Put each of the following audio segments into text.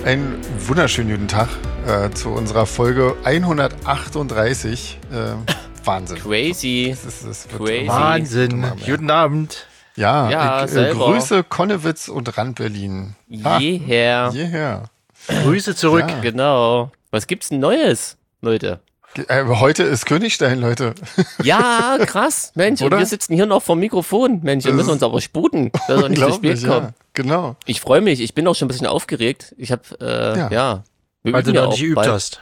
Einen wunderschönen guten Tag zu unserer Folge 138. Wahnsinn. Crazy. Das Crazy. Wahnsinn. Guten Abend. Ja, Grüße Konnewitz und Rand-Berlin. Jeher. Grüße zurück. Ja. Genau. Was gibt's denn Neues, Leute? Heute ist Königstein, Leute. Ja, krass. Mensch, und Oder? wir sitzen hier noch vom Mikrofon. Mensch, wir müssen uns aber sputen, dass wir nicht zu spät kommen. Ja, genau. Ich freue mich. Ich bin auch schon ein bisschen aufgekriegt. Ich habe, wir Weil du üben ja noch auch nicht geübt bald. hast.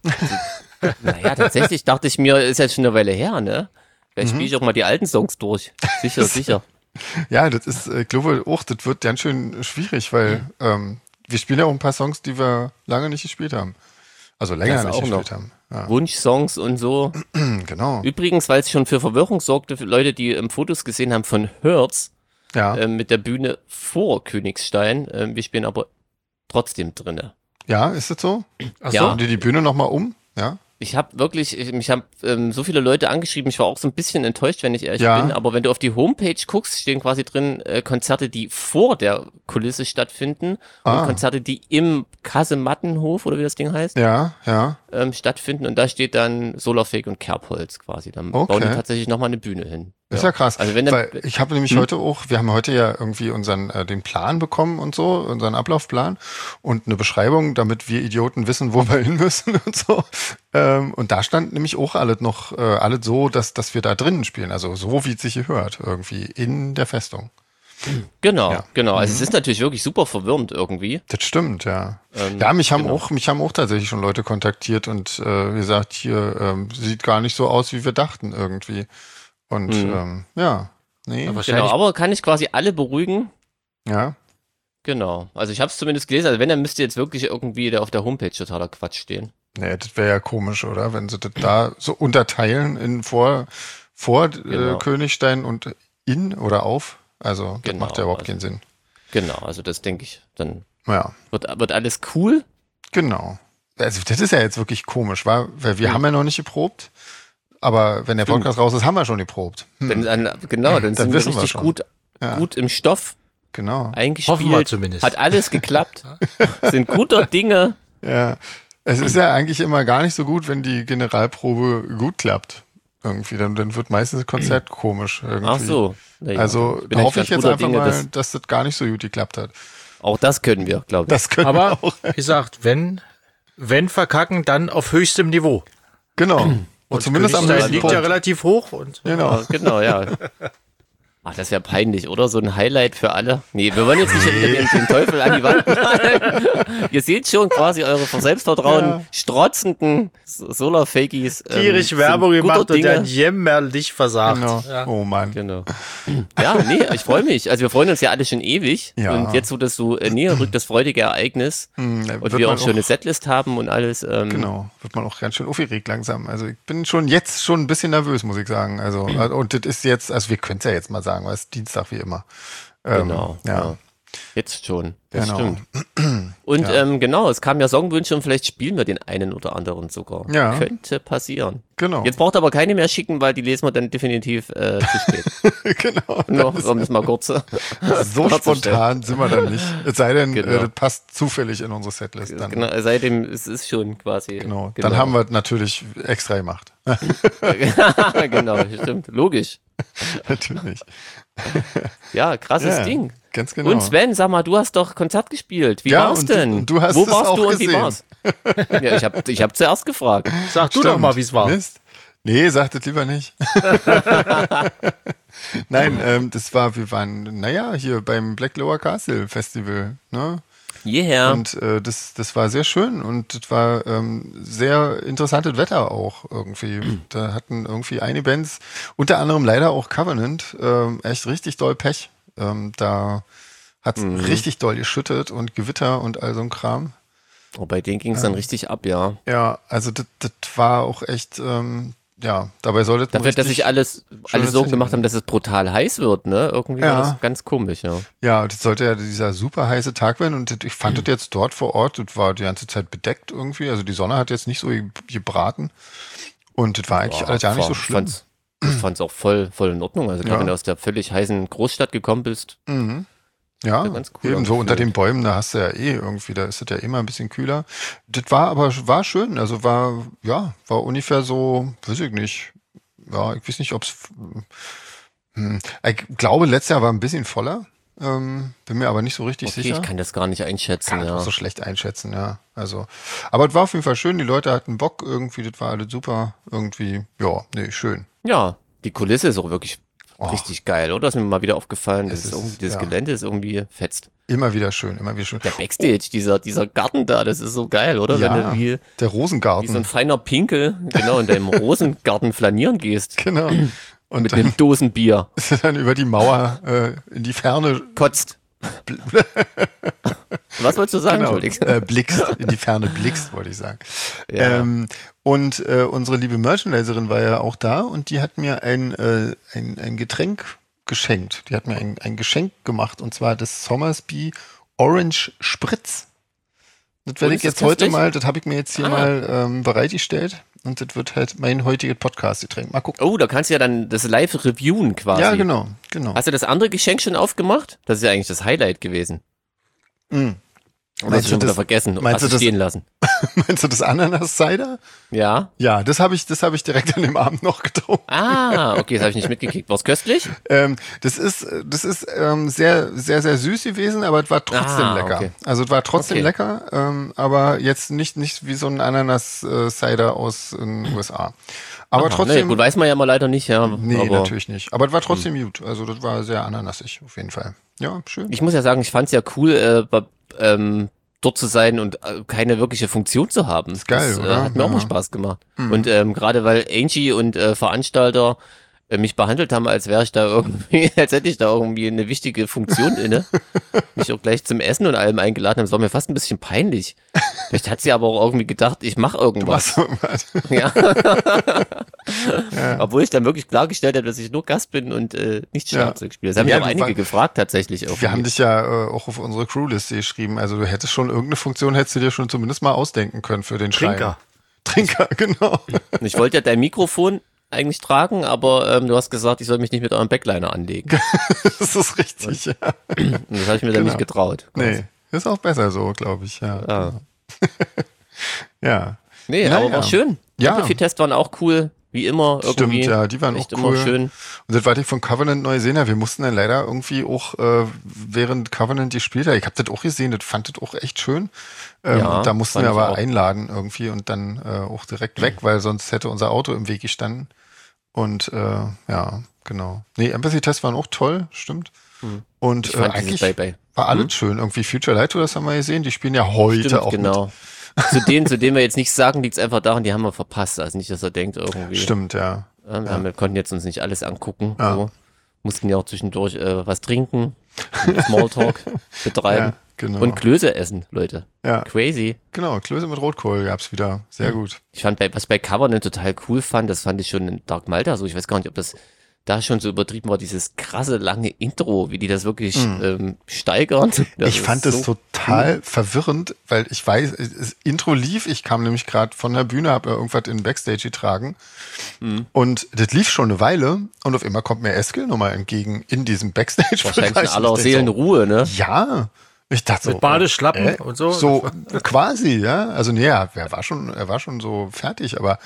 Naja, tatsächlich dachte ich mir, ist jetzt schon eine Weile her, ne? Vielleicht spiele ich auch mal die alten Songs durch. Sicher. Ja, das ist, ich glaube auch, das wird ganz schön schwierig, weil wir spielen ja auch ein paar Songs, die wir lange nicht gespielt haben. Also länger Das nicht auch gespielt noch. haben. Ja. Wunschsongs und so. Genau. Übrigens, weil es schon für Verwirrung sorgte, für Leute, die Fotos gesehen haben von Hertz, Ja. mit der Bühne vor Königstein. Wir spielen aber trotzdem drinne. Ja, ist das so? Ach Ja. so. Haben die die Bühne nochmal um? Ja. Ich habe wirklich, mich haben so viele Leute angeschrieben, ich war auch so ein bisschen enttäuscht, wenn ich ehrlich Ja. bin, aber wenn du auf die Homepage guckst, stehen quasi drin Konzerte, die vor der Kulisse stattfinden und Konzerte, die im Kasemattenhof, oder wie das Ding heißt, Ja. stattfinden, und da steht dann Solarfake und Kerbholz quasi. Dann Okay. bauen die tatsächlich nochmal eine Bühne hin. Ist ja krass. Also wenn dann, Weil ich habe nämlich heute auch, wir haben heute ja irgendwie unseren den Plan bekommen und so, unseren Ablaufplan und eine Beschreibung, damit wir Idioten wissen, wo wir hin müssen und so. Und da stand nämlich auch alles noch, alles so, dass wir da drinnen spielen. Also so, wie es sich gehört, irgendwie in der Festung. genau. Ja. Also es ist natürlich wirklich super verwirrend irgendwie. Das stimmt, ja. Ja, mich haben genau. auch tatsächlich schon Leute kontaktiert und gesagt, hier sieht gar nicht so aus, wie wir dachten irgendwie. Und ja, nee, Aber Genau, aber kann ich quasi alle beruhigen? ja. Genau. Also ich habe es zumindest gelesen. Also wenn, dann müsste jetzt wirklich irgendwie auf der Homepage totaler Quatsch stehen. Nee, das wäre ja komisch, oder? Wenn sie das da so unterteilen in vor Genau. Königstein und in oder auf. Also das Genau, macht ja überhaupt also- keinen Sinn. Genau, also das denke ich. Dann Ja, wird alles cool. genau. Also das ist ja jetzt wirklich komisch, weil wir haben ja noch nicht geprobt. Aber wenn der Stimmt. Podcast raus ist, haben wir schon geprobt. Dann sind wir wissen wir richtig schon. gut im Stoff Genau. eingespielt. Hoffen wir zumindest. Hat alles geklappt. Sind guter Dinge. Ja. Es ist ja eigentlich immer gar nicht so gut, wenn die Generalprobe gut klappt. Irgendwie. Dann wird meistens das Konzert komisch. Irgendwie. Ach so. Naja, Also bin eigentlich hoffe ich ganz jetzt guter einfach Dinge, mal, dass das gar nicht so gut geklappt hat. Auch das können wir, glaube ich. Das können wir Aber, auch. wie gesagt, wenn verkacken, dann auf höchstem Niveau. Genau. Und zumindest am Königstein höchsten liegt ja Punkt. relativ hoch und Genau. Genau, ja. Ach, das wäre peinlich, oder? So ein Highlight für alle. Nee, wir wollen jetzt nicht wieder den Teufel an die Wand malen. Ihr seht schon quasi eure vor Selbstvertrauen strotzenden Solarfakies. tierisch sind Werbung guter gemacht und Dinge. dann jämmerlich versagt. Genau. Ja. Oh Mann. Genau. Ja, nee, ich freue mich. Also wir freuen uns ja alle schon ewig. Ja. Und jetzt, wo das so näher rückt, das freudige Ereignis, und Wird wir man auch schon eine Setlist haben und alles. Genau, wird man auch ganz schön aufgeregt langsam. Also ich bin jetzt schon ein bisschen nervös, muss ich sagen. Also und das ist jetzt, also wir können es ja jetzt mal sagen, weil es ist Dienstag wie immer. Genau. Ja. Jetzt schon. Das Genau. stimmt. Und genau, es kamen ja Songwünsche und vielleicht spielen wir den einen oder anderen sogar. Ja. Könnte passieren. Genau. Jetzt braucht aber keine mehr schicken, weil die lesen wir dann definitiv zu spät. Genau. Noch, um das mal kurz. So spontan sind wir dann nicht. Es sei denn, Genau. das passt zufällig in unsere Setlist. Dann, Genau, seitdem es ist schon quasi. genau. Dann haben wir es natürlich extra gemacht. Genau, stimmt. Logisch. Natürlich. Ja, krasses Ja, Ding. ganz genau. Und Sven, sag mal, du hast doch Konzert gespielt. Wie Ja, war's und denn? und du hast Wo es warst auch du und wie gesehen. war's? Ja, ich hab zuerst gefragt. Sag du doch mal, wie es war. Mist. Nee, sagt es lieber nicht. Nein, wir waren, hier beim Black Lower Castle Festival, ne? Yeah. Und das war sehr schön und das war sehr interessantes Wetter auch irgendwie. Da hatten irgendwie einige Bands, unter anderem leider auch Covenant, echt richtig doll Pech. Da hat es richtig doll geschüttet und Gewitter und all so ein Kram. Oh, bei denen ging es dann richtig ab, ja. Ja, also das war auch echt, dabei sollte Dafür, dass sich alles so gemacht haben, dass es brutal heiß wird, ne? Irgendwie war das ganz komisch, ja. Ja, das sollte ja dieser super heiße Tag werden und ich fand das jetzt dort vor Ort, das war die ganze Zeit bedeckt irgendwie, also die Sonne hat jetzt nicht so gebraten und das war eigentlich alles gar nicht so schlimm. Ich fand's auch voll in Ordnung, also gerade wenn du aus der völlig heißen Großstadt gekommen bist, Ja, ganz cool ebenso unter angefühlt. den Bäumen, da hast du ja irgendwie, da ist es ja immer ein bisschen kühler. Das war schön, also war ungefähr so, weiß ich nicht, ja, ich weiß nicht, ob's, ich glaube, letztes Jahr war ein bisschen voller, bin mir aber nicht so richtig Okay, sicher. ich kann das gar nicht einschätzen, Kann ich ja. auch so schlecht einschätzen, ja. Also, aber es war auf jeden Fall schön, die Leute hatten Bock irgendwie, das war alles super, irgendwie, ja, nee, schön. Ja, die Kulisse ist auch wirklich Oh. richtig geil, oder? Das ist mir mal wieder aufgefallen. Es ist, Dieses ja. Gelände ist irgendwie fetzt. Immer wieder schön, immer wieder schön. Der Backstage, dieser Garten da, das ist so geil, oder? Wenn Ja, du wie der so ein Rosengarten, feiner Pinkel, genau, in deinem Rosengarten flanieren gehst. genau. Und Mit dann einem Dosenbier. ist er dann über die Mauer in die Ferne Kotzt. Was wolltest du sagen, genau, Entschuldigung? blickst, in die Ferne blickst, wollte ich sagen. Ja. Und unsere liebe Merchandiserin war ja auch da und die hat mir ein Getränk geschenkt. Die hat mir ein Geschenk gemacht und zwar das Somersby Orange Spritz. Das werde Und ich ist jetzt das heute köstlich? mal, das habe ich mir jetzt hier mal bereitgestellt und das wird halt mein heutiges Podcast-Getränk. Mal gucken. Oh, da kannst du ja dann das live reviewen quasi. Ja, genau. Hast du das andere Geschenk schon aufgemacht? Das ist ja eigentlich das Highlight gewesen. Oder hast du schon wieder vergessen und meinst hast du es das- stehen lassen? Meinst du das Ananas-Cider? Ja. Ja, das habe ich direkt an dem Abend noch getrunken. Ah, okay, das habe ich nicht mitgekriegt. War's köstlich? Das ist sehr, sehr, sehr süß gewesen, aber es war trotzdem lecker. okay. Also es war trotzdem Okay. lecker, aber jetzt nicht wie so ein Ananas-Cider aus den USA. Aber Nee, trotzdem, gut, weiß man ja mal leider nicht, ja. nee, aber natürlich nicht. Aber es war trotzdem gut. Also das war sehr ananasig auf jeden Fall. Ja, schön. ich muss ja sagen, ich fand's ja cool, dort zu sein und keine wirkliche Funktion zu haben. Ist geil, das oder? hat mir auch mal Ja. Spaß gemacht. Und gerade weil Angie und Veranstalter mich behandelt haben, als wäre ich da irgendwie, als hätte ich da irgendwie eine wichtige Funktion inne. Mich auch gleich zum Essen und allem eingeladen haben. Das war mir fast ein bisschen peinlich. Vielleicht hat sie aber auch irgendwie gedacht, ich mache irgendwas. Was? Ja. Obwohl ich dann wirklich klargestellt habe, dass ich nur Gast bin und nicht Schlagzeug spiele. Das haben Ja, mich auch einige gefragt tatsächlich. Wir irgendwie. haben dich ja auch auf unsere Crewliste geschrieben. Also du hättest schon irgendeine Funktion, hättest du dir schon zumindest mal ausdenken können für den Trinker. Schein. Trinker, genau. Und ich wollte ja dein Mikrofon eigentlich tragen, aber du hast gesagt, ich soll mich nicht mit eurem Backliner anlegen. Das ist richtig, ja. Und das habe ich mir dann Genau. nicht getraut. Nee, ist auch besser so, glaube ich, ja. Ah. Ja. Nee, Naja. aber war schön. Ja. Amplifie-Tests waren auch cool, wie immer. Irgendwie. Stimmt, ja, die waren echt auch immer cool. schön. Und das war die von Covenant Neuseeland. Wir mussten dann leider irgendwie auch, während Covenant gespielt hat, ich habe das auch gesehen, das fand das auch echt schön. Ja, da mussten fand wir ich aber auch. einladen irgendwie und dann auch direkt weg, weil sonst hätte unser Auto im Weg gestanden. Und ja, genau. Nee, Empathy-Tests waren auch toll, stimmt. Und Ich fand eigentlich dieses Bye-Bye. war alles schön. Irgendwie Future Light, das haben wir gesehen. Die spielen ja heute Stimmt, auch genau. Zu denen wir jetzt nichts sagen, liegt es einfach daran, die haben wir verpasst. Also nicht, dass er denkt irgendwie. mit. Stimmt, ja. Wir konnten jetzt uns nicht alles angucken. Ja. So. Mussten ja auch zwischendurch was trinken, und Smalltalk betreiben Ja, genau. und Klöße essen, Leute. Ja, Crazy. genau. Klöße mit Rotkohl gab's wieder. Sehr gut. Ich fand, was bei Covenant total cool fand, das fand ich schon in Dark Malta so. Ich weiß gar nicht, ob das da schon so übertrieben war, dieses krasse lange Intro, wie die das wirklich steigern. Das Ich ist fand es so total verwirrend, weil ich weiß, das Intro lief, ich kam nämlich gerade von der Bühne, habe irgendwas in den Backstage getragen und das lief schon eine Weile und auf einmal kommt mir Eskil nochmal entgegen in diesem Backstage. wahrscheinlich in aller Seelenruhe, ne? Ja, ich dachte so. Mit Badeschlappen und so. So quasi, ja. Also nee, er war schon so fertig, aber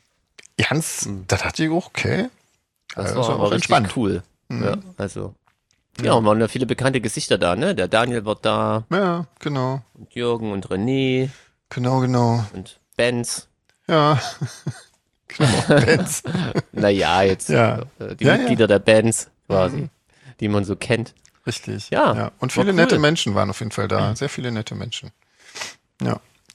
ganz, da dachte ich, okay. Das Also war aber richtig entspannt. cool. Ja, also. Ja, und waren ja viele bekannte Gesichter da, ne? Der Daniel war da, Ja, genau. und Jürgen und René Genau. und Benz. Ja. Genau. Benz. Naja, jetzt Ja. Die Ja, Mitglieder der Bands quasi, die man so kennt. Richtig. Ja, Und war viele cool. nette Menschen waren auf jeden Fall da. Sehr viele nette Menschen. Ja.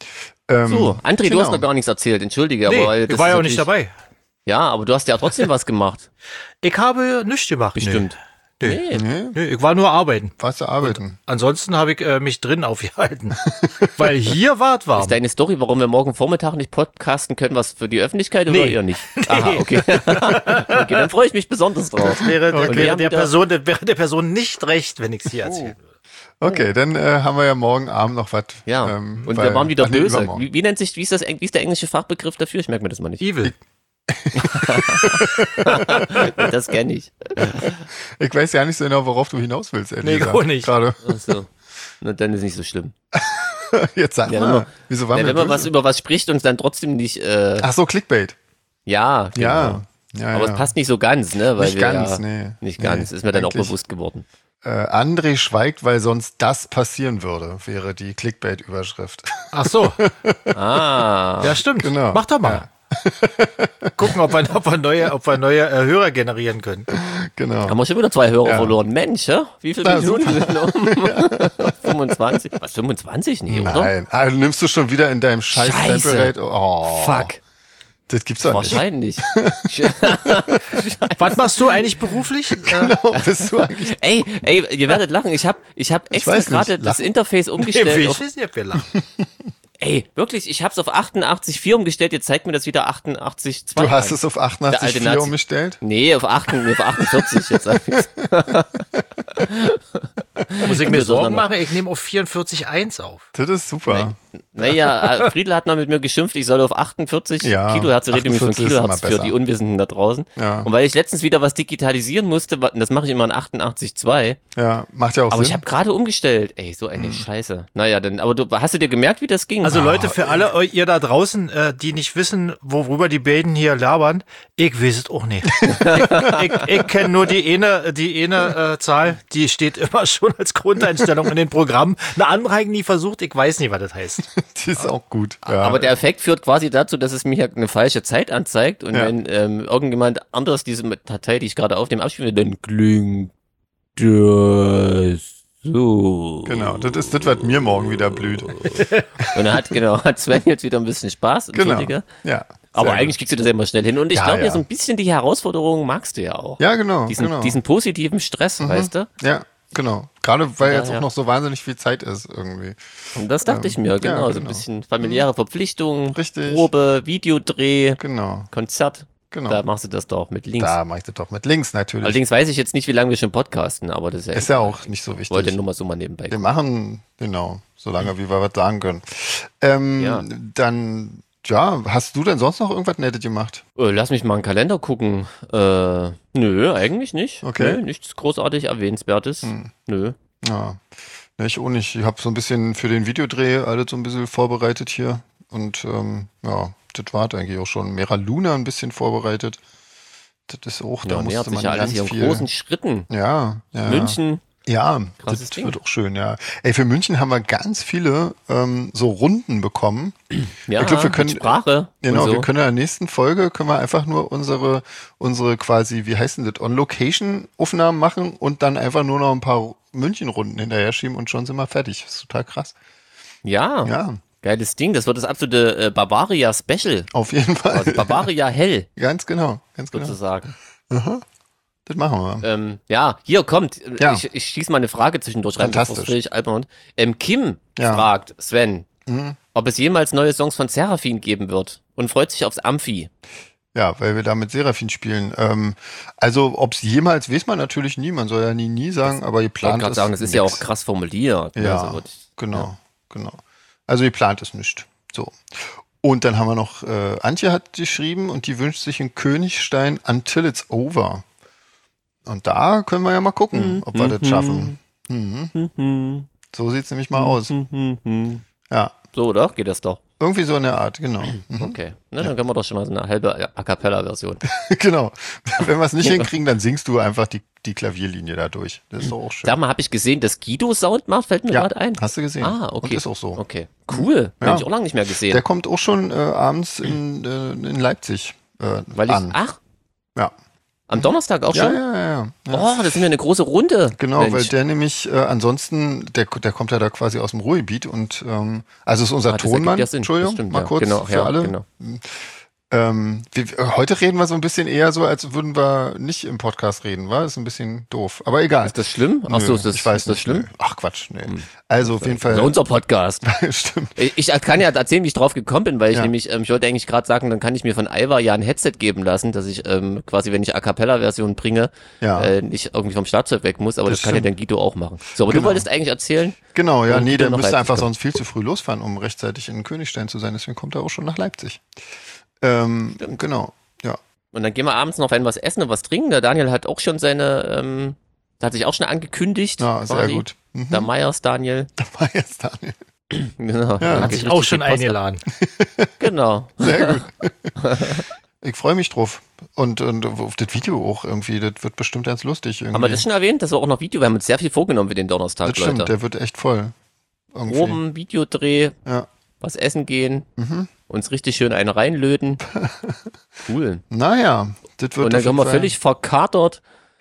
So, André, du genau. hast noch gar nichts erzählt, entschuldige, Nee, aber weil ich das war ist ja auch nicht natürlich- dabei. Ja, aber du hast ja trotzdem was gemacht. Ich habe nichts gemacht. Bestimmt. Nee. Nee. Nee, Nee, ich war nur arbeiten. warst du arbeiten? Ansonsten habe ich mich drin aufgehalten. Weil hier war es warm. Ist deine Story, warum wir morgen Vormittag nicht podcasten können, was für die Öffentlichkeit oder Nee. eher nicht? Aha, okay. Okay, dann freue ich mich besonders drauf. wäre, Und wir wäre, haben der wieder- Person, das wäre der Person nicht recht, wenn ich es hier erzähle. Okay, dann haben wir ja morgen Abend noch was. Ja, und wir waren wieder nee, böse. übermorgen. Wie ist der englische Fachbegriff dafür? Ich merke mir das mal nicht. Evil. Das kenne ich. Ich weiß ja nicht so genau, worauf du hinaus willst, ehrlich gesagt. auch nicht. Gerade. Ach so. Na, dann ist nicht so schlimm. Jetzt sag Ja, mal, wieso waren wir wenn man böse? über was spricht und dann trotzdem nicht, Ach so, Clickbait. ja, genau. Ja. Aber es passt nicht so ganz, ne? Weil Nicht wir ganz, ja, nee. Nicht ganz, Nee, ist mir dann auch eigentlich. bewusst geworden. André schweigt, weil sonst das passieren würde, wäre die Clickbait-Überschrift. Ach so, Ah, ja stimmt. Genau. Mach doch mal. Gucken, ob wir neue Hörer generieren können. Genau. haben wir schon wieder 2 Hörer Ja. verloren. Mensch, hä? Wie viele Na, Minuten sind noch? 25? Was, 25? Nee, oder? Nein, nimmst du schon wieder in deinem scheiß Scheiße. Sample-Rate? Oh, Fuck. das gibt's doch nicht. Wahrscheinlich. Was machst du eigentlich beruflich? Genau, bist du eigentlich ey, ihr werdet lachen. Ich hab extra weiß nicht, gerade das lachen. Interface umgestellt. Ich Auf, weiß nicht, ob wir lachen. ey, wirklich, ich hab's auf 88,4 umgestellt. Jetzt zeigt mir das wieder 88,2. Du hast an. es auf Der alte 88,4 Nazi. umgestellt? Nee, auf 48 jetzt. Sag ich's. Muss ich mir Das Sorgen noch- machen? Ich nehme auf 44,1 auf. Das ist super. Naja, Friedl hat noch mit mir geschimpft, ich soll auf 48 Ja, Kilohertz, rede nämlich von 48 ist immer Kilohertz für besser. die Unwissenden da draußen. Ja. Und weil ich letztens wieder was digitalisieren musste, das mache ich immer in 88,2, Ja, macht ja auch aber ich Sinn. habe gerade umgestellt. Ey, so eine Scheiße. Naja, dann, aber hast du dir gemerkt, wie das ging? Also Leute, für alle ihr da draußen, die nicht wissen, worüber die beiden hier labern, ich weiß es auch nicht. ich kenne nur die eine Zahl, die steht immer schon als Grundeinstellung in den Programmen. Eine andere habe ich nie versucht, ich weiß nicht, was das heißt. Die ist auch gut. Ja. Aber der Effekt führt quasi dazu, dass es mir eine falsche Zeit anzeigt und Ja. wenn irgendjemand anderes diese Datei, die ich gerade auf dem abspiele, dann klingt das so. Genau, das wird mir morgen wieder blüht. Und dann hat Sven jetzt wieder ein bisschen Spaß, Genau. entschuldige. Ja. Aber sehr eigentlich kriegst du das immer schnell hin. Und ich Ja, glaube, ja. so ein bisschen die Herausforderung magst du ja auch. gut. Ja, genau. Diesen positiven Stress, weißt du? Ja, genau. Gerade weil jetzt ja. auch noch so wahnsinnig viel Zeit ist irgendwie. Und das dachte ich mir, genau. ja, So ein genau. bisschen familiäre Verpflichtungen, Richtig. Probe, Videodreh, Genau. Konzert. Genau. Da machst du das doch mit links. Da mache ich das doch mit links natürlich. Allerdings weiß ich jetzt nicht, wie lange wir schon podcasten, aber das ist ja, Ist ja auch nicht so ich wollte wichtig. nur mal so mal nebenbei Wir gucken. machen, genau, solange wie wir was sagen können. Ja. Dann, ja, hast du denn sonst noch irgendwas Nettes gemacht? Lass mich mal einen Kalender gucken. Nö, eigentlich nicht. Okay. Nö, nichts großartig Erwähnenswertes. Nö. Ja, ne, ich auch nicht. Ich habe so ein bisschen für den Videodreh alles so ein bisschen vorbereitet hier. Und ja, das war eigentlich auch schon. Mera Luna ein bisschen vorbereitet. Das ist auch, da Ja, nähert musste sich man ja alles ganz hier in viel. großen Schritten. Ja, ja. München. Ja, Krasses das Ding. wird auch schön, ja. Ey, für München haben wir ganz viele so Runden bekommen. Ja, Ich glaub, wir können- mit Sprache. Genau, und so. wir können in der nächsten Folge können wir einfach nur unsere quasi, wie heißt denn das, On-Location-Aufnahmen machen und dann einfach nur noch ein paar München-Runden hinterher schieben und schon sind wir fertig. Das ist total krass. Ja, Ja, geiles Ding. Das wird das absolute Bavaria Special. auf jeden Fall. Also Bavaria Hell, Ganz genau, ganz genau. sozusagen. Das machen wir. Ja, hier kommt. Ja. Ich schieße mal eine Frage zwischendurch rein. Fantastisch. bevor es völlig albern wird. Kim Ja. Mhm. fragt Sven, ob es jemals neue Songs von Seraphin geben wird und freut sich aufs Amphi. Ja, weil wir da mit Seraphin spielen. Also, ob es jemals, weiß man natürlich nie. Man soll ja nie sagen, aber Ich wollte geplant gerade ist sagen, das ist ja nix. auch krass formuliert. Ja, Also wird- genau. Also geplant ist nicht. So. Und dann haben wir noch, Antje hat geschrieben und die wünscht sich einen Königstein Until It's Over. Und da können wir ja mal gucken, ob wir das schaffen. So sieht's nämlich mal aus. Ja, So, oder? Geht das doch? irgendwie so in der Art, genau. Okay. Na, dann können wir doch schon mal so eine halbe A Cappella-Version. Genau. Wenn wir es nicht hinkriegen, dann singst du einfach die Klavierlinie da durch. Das ist doch auch schön. Sag mal, habe ich gesehen, dass Guido Sound macht? Fällt mir Ja, gerade ein. hast du gesehen. Ah, okay. Und ist auch so. Okay. Cool. Ja. Habe ich auch lange nicht mehr gesehen. Der kommt auch schon abends in Leipzig Weil ich, an. ach, Ja. am Donnerstag auch Ja, schon? ja. Oh, das sind wir eine große Runde. Genau, Mensch. weil der nämlich ansonsten, der kommt ja da quasi aus dem Ruhrgebiet und also ist unser Ah, das ergibt Tonmann, ja Sinn. Entschuldigung, Das stimmt, mal ja. kurz Genau, für ja, alle. genau. Heute reden wir so ein bisschen eher so, als würden wir nicht im Podcast reden, war? Ist ein bisschen doof, aber egal. Ist das schlimm? Ach so, Nö, ist das, ich weiß ist das nicht, schlimm? nö. Ach Quatsch, nee. Also auf jeden Also Fall. unser Podcast. Stimmt. Ich kann ja erzählen, wie ich drauf gekommen bin, weil ich Ja. nämlich, ich wollte eigentlich gerade sagen, dann kann ich mir von Aiwa ja ein Headset geben lassen, dass ich quasi, wenn ich A Cappella-Version bringe, Ja. nicht irgendwie vom Schlagzeug weg muss, aber Das das kann ja stimmt. dann Guido auch machen. So, aber Genau. du wolltest eigentlich erzählen? Genau, ja, Und nee, Guido der nach müsste Leipzig einfach kommt. sonst viel zu früh losfahren, um rechtzeitig in Königstein zu sein, deswegen kommt er auch schon nach Leipzig. Genau. Ja. Und dann gehen wir abends noch was essen und was trinken. Der Daniel hat auch schon hat sich auch schon angekündigt. Ja, sehr quasi. gut. Mhm. Der Meyers Daniel. Da war jetzt Daniel. Genau. Ja. Hat sich auch schon eingeladen. Genau. Sehr gut. Ich freue mich drauf. Und auf das Video auch irgendwie, das wird bestimmt ganz lustig irgendwie. Haben wir das schon erwähnt? Das war auch noch Video. Wir haben uns sehr viel vorgenommen für den Donnerstag, Das stimmt, Leute. der wird echt voll. Irgendwie. Proben, Videodreh, Ja. was essen gehen, uns richtig schön einen reinlöten. Cool. Naja, das wird Und dann auf können jeden wir Fall- völlig verkatert,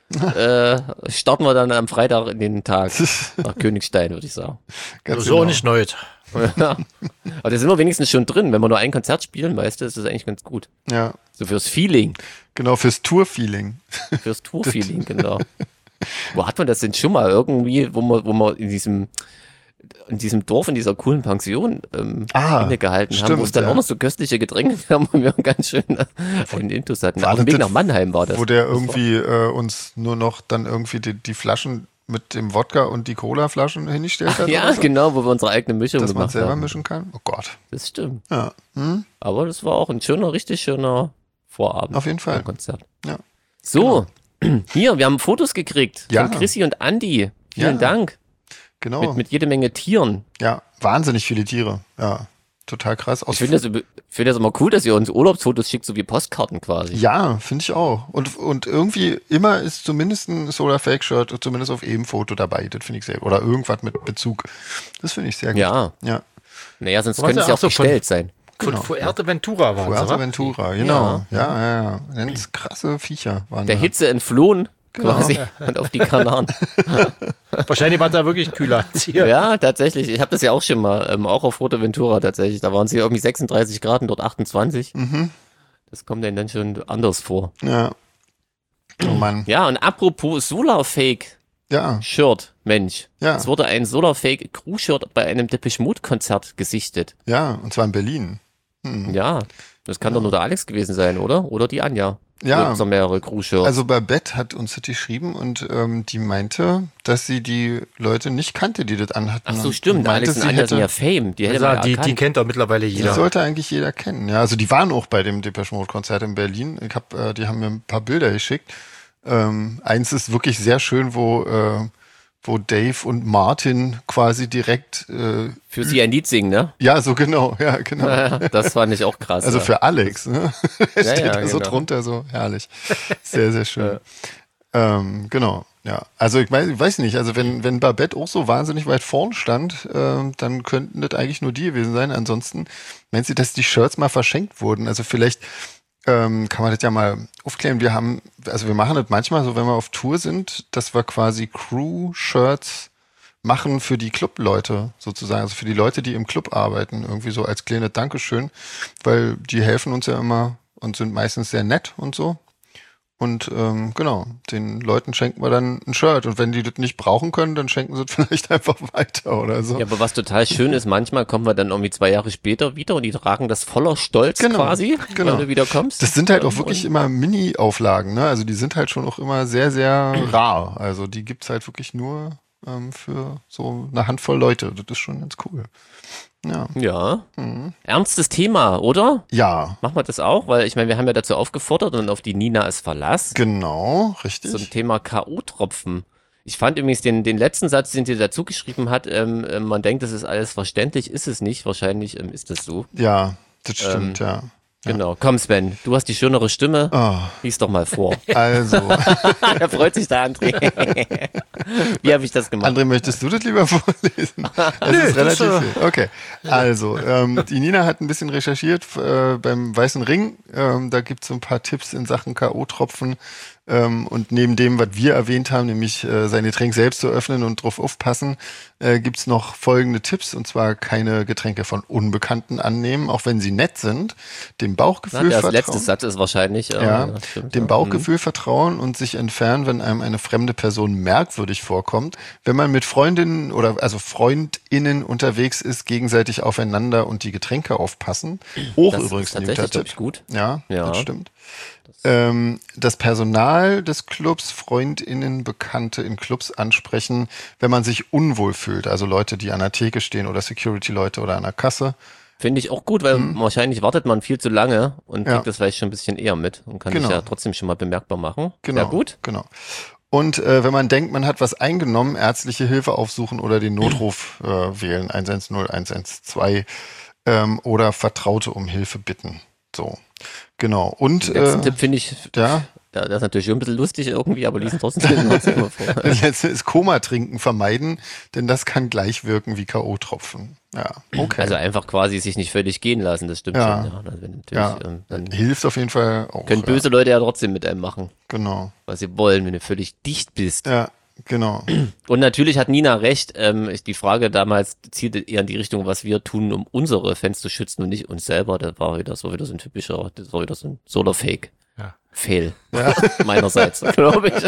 starten wir dann am Freitag in den Tag nach Königstein, würde ich sagen. ganz So genau. nicht neuet. Ja. Aber da sind wir wenigstens schon drin. Wenn wir nur ein Konzert spielen, weißt du, ist das eigentlich ganz gut. Ja, So fürs Feeling, genau, fürs Tour-Feeling. fürs Tour-Feeling, genau. Wo hat man das denn schon mal irgendwie, wo man in diesem Dorf, in dieser coolen Pension innegehalten haben, stimmt, wo es dann ja. auch noch so köstliche Getränke haben und wir ganz schön einen Intus hatten. War Auf dem das Weg das, nach Mannheim war das. Wo der Das war- irgendwie uns nur noch dann irgendwie die Flaschen mit dem Wodka und die Cola-Flaschen hingestellt hat. Ja, oder so? genau, wo wir unsere eigene Mischung Dass man gemacht selber haben. mischen kann. Oh Gott. Das stimmt. Ja, Aber das war auch ein richtig schöner Vorabend. auf jeden Fall. Ein Konzert. Ja. So, hier, wir haben Fotos gekriegt Ja. von Chrissy und Andi. Vielen Ja. Dank. Genau. Mit jede Menge Tieren. Ja, wahnsinnig viele Tiere. Ja, total krass. Ich finde das immer cool, dass ihr uns Urlaubsfotos schickt, so wie Postkarten quasi. Ja, finde ich auch. Und irgendwie immer ist zumindest ein Solar Fake Shirt zumindest auf jedem Foto dabei. Das finde ich sehr gut. Oder irgendwas mit Bezug. Das finde ich sehr gut. Ja. Ja. Naja, sonst Was könnte es ja auch auch so von- bestellt sein. Von Genau. Fuerteventura waren sie, wa? Fuerteventura, genau. Ja. Ganz krasse Viecher waren Der da. Hitze entflohen Genau. quasi und auf die Kanaren. Wahrscheinlich war da wirklich kühler als hier. Ja, tatsächlich. Ich habe das ja auch schon mal, auch auf Fuerteventura tatsächlich. Da waren es hier irgendwie 36 Grad und dort 28. Das kommt denen dann schon anders vor. Ja. Oh Mann. Ja, und apropos Solarfake Ja. Shirt, Mensch. Ja. Es wurde ein Solarfake Crew-Shirt bei einem Depeche Mode Konzert gesichtet. Ja, und zwar in Berlin. Ja, das kann doch nur der Alex gewesen sein, oder? Oder die Anja. Ja. Oder gibt's noch mehrere Crew-Shirts. Also Babette hat uns das geschrieben und die meinte, dass sie die Leute nicht kannte, die das anhatten. Ach so, Und stimmt. meinte, Alex und sie Anja sind ja hätte, Fame. Die hätte Also, man ja die erkannt. kennt doch mittlerweile die jeder. sollte eigentlich jeder kennen. Ja, also die waren auch bei dem Depeche Mode Konzert in Berlin. Die haben mir ein paar Bilder geschickt. Eins ist wirklich sehr schön, wo Dave und Martin quasi direkt, Für sie ein Lied singen, ne? ja, so genau, ja, genau. Das fand ich auch krass. Also ja. für Alex, ne? Er steht ja, da so genau. drunter, so herrlich. Sehr, sehr schön. Genau, ja. Also ich weiß nicht, also wenn Babette auch so wahnsinnig weit vorn stand, dann könnten das eigentlich nur die gewesen sein. Ansonsten meint sie, dass die Shirts mal verschenkt wurden. Also vielleicht kann man das ja mal aufklären. Wir machen das manchmal so, wenn wir auf Tour sind, dass wir quasi Crew-Shirts machen für die Club-Leute sozusagen, also für die Leute, die im Club arbeiten, irgendwie so als kleines Dankeschön, weil die helfen uns ja immer und sind meistens sehr nett und so. Und genau, den Leuten schenken wir dann ein Shirt. Und wenn die das nicht brauchen können, dann schenken sie es vielleicht einfach weiter oder so. Ja, aber was total schön ist, manchmal kommen wir dann irgendwie 2 Jahre später wieder und die tragen das voller Stolz Genau, quasi, genau. wenn du wieder kommst. Das sind halt auch Und- wirklich immer Mini-Auflagen, ne? Also die sind halt schon auch immer sehr, sehr rar. Also die gibt's halt wirklich nur für so eine Handvoll Leute. Das ist schon ganz cool. Ja. Ja. Ernstes Thema, oder? Ja, Machen wir das auch? Weil ich meine, wir haben ja dazu aufgefordert und auf die Nina ist Verlass genau, zum richtig. Thema K.O.-Tropfen. Ich fand übrigens den letzten Satz, den sie dazu geschrieben hat, man denkt, das ist alles verständlich, ist es nicht. Wahrscheinlich ist es so. Ja, das stimmt, ja. Genau. Komm, Sven, du hast die schönere Stimme. Oh, Lies doch mal vor. also, Da freut sich der André. Wie habe ich das gemacht? André, möchtest du das lieber vorlesen? Das ist relativ viel. Okay, also, die Nina hat ein bisschen recherchiert beim Weißen Ring. Da gibt es so ein paar Tipps in Sachen K.O.-Tropfen. Und neben dem, was wir erwähnt haben, nämlich sein Getränk selbst zu öffnen und drauf aufpassen, gibt's noch folgende Tipps. Und zwar keine Getränke von Unbekannten annehmen, auch wenn sie nett sind. Dem Bauchgefühl Der vertrauen. letzte Satz ist wahrscheinlich. Ja, stimmt, dem ja. Bauchgefühl vertrauen und sich entfernen, wenn einem eine fremde Person merkwürdig vorkommt. Wenn man mit Freundinnen oder also FreundInnen unterwegs ist, gegenseitig aufeinander und die Getränke aufpassen. Auch Das übrigens ist ein tatsächlich, guter glaube Tipp. ich, gut. Ja, Ja. das stimmt. Das Personal des Clubs, FreundInnen, Bekannte in Clubs ansprechen, wenn man sich unwohl fühlt. Also Leute, die an der Theke stehen oder Security-Leute oder an der Kasse. Finde ich auch gut, weil wahrscheinlich wartet man viel zu lange und Ja. kriegt das vielleicht schon ein bisschen eher mit und kann Genau. sich ja trotzdem schon mal bemerkbar machen. Genau. Sehr gut. Genau. Und wenn man denkt, man hat was eingenommen, ärztliche Hilfe aufsuchen oder den Notruf wählen, 110, 112 oder Vertraute um Hilfe bitten. So, genau. Und Den letzten Tipp finde ich, ja, das ist natürlich schon ein bisschen lustig irgendwie, aber liesen trotzdem mal vor. das letzte ist Koma trinken vermeiden, denn das kann gleich wirken wie K.O.-Tropfen. Ja, okay. Also einfach quasi sich nicht völlig gehen lassen, das stimmt Ja. schon. Ja. Also wenn natürlich, Ja. dann Hilft auf jeden Fall auch. können böse Leute ja trotzdem mit einem machen, Genau. was sie wollen, wenn du völlig dicht bist. Ja, genau. Und natürlich hat Nina recht, die Frage damals zielte eher in die Richtung, was wir tun, um unsere Fans zu schützen und nicht uns selber. Das war wieder so ein typischer, das war wieder so ein Solar-Fake. Ja. Fail. Meinerseits, glaube ich.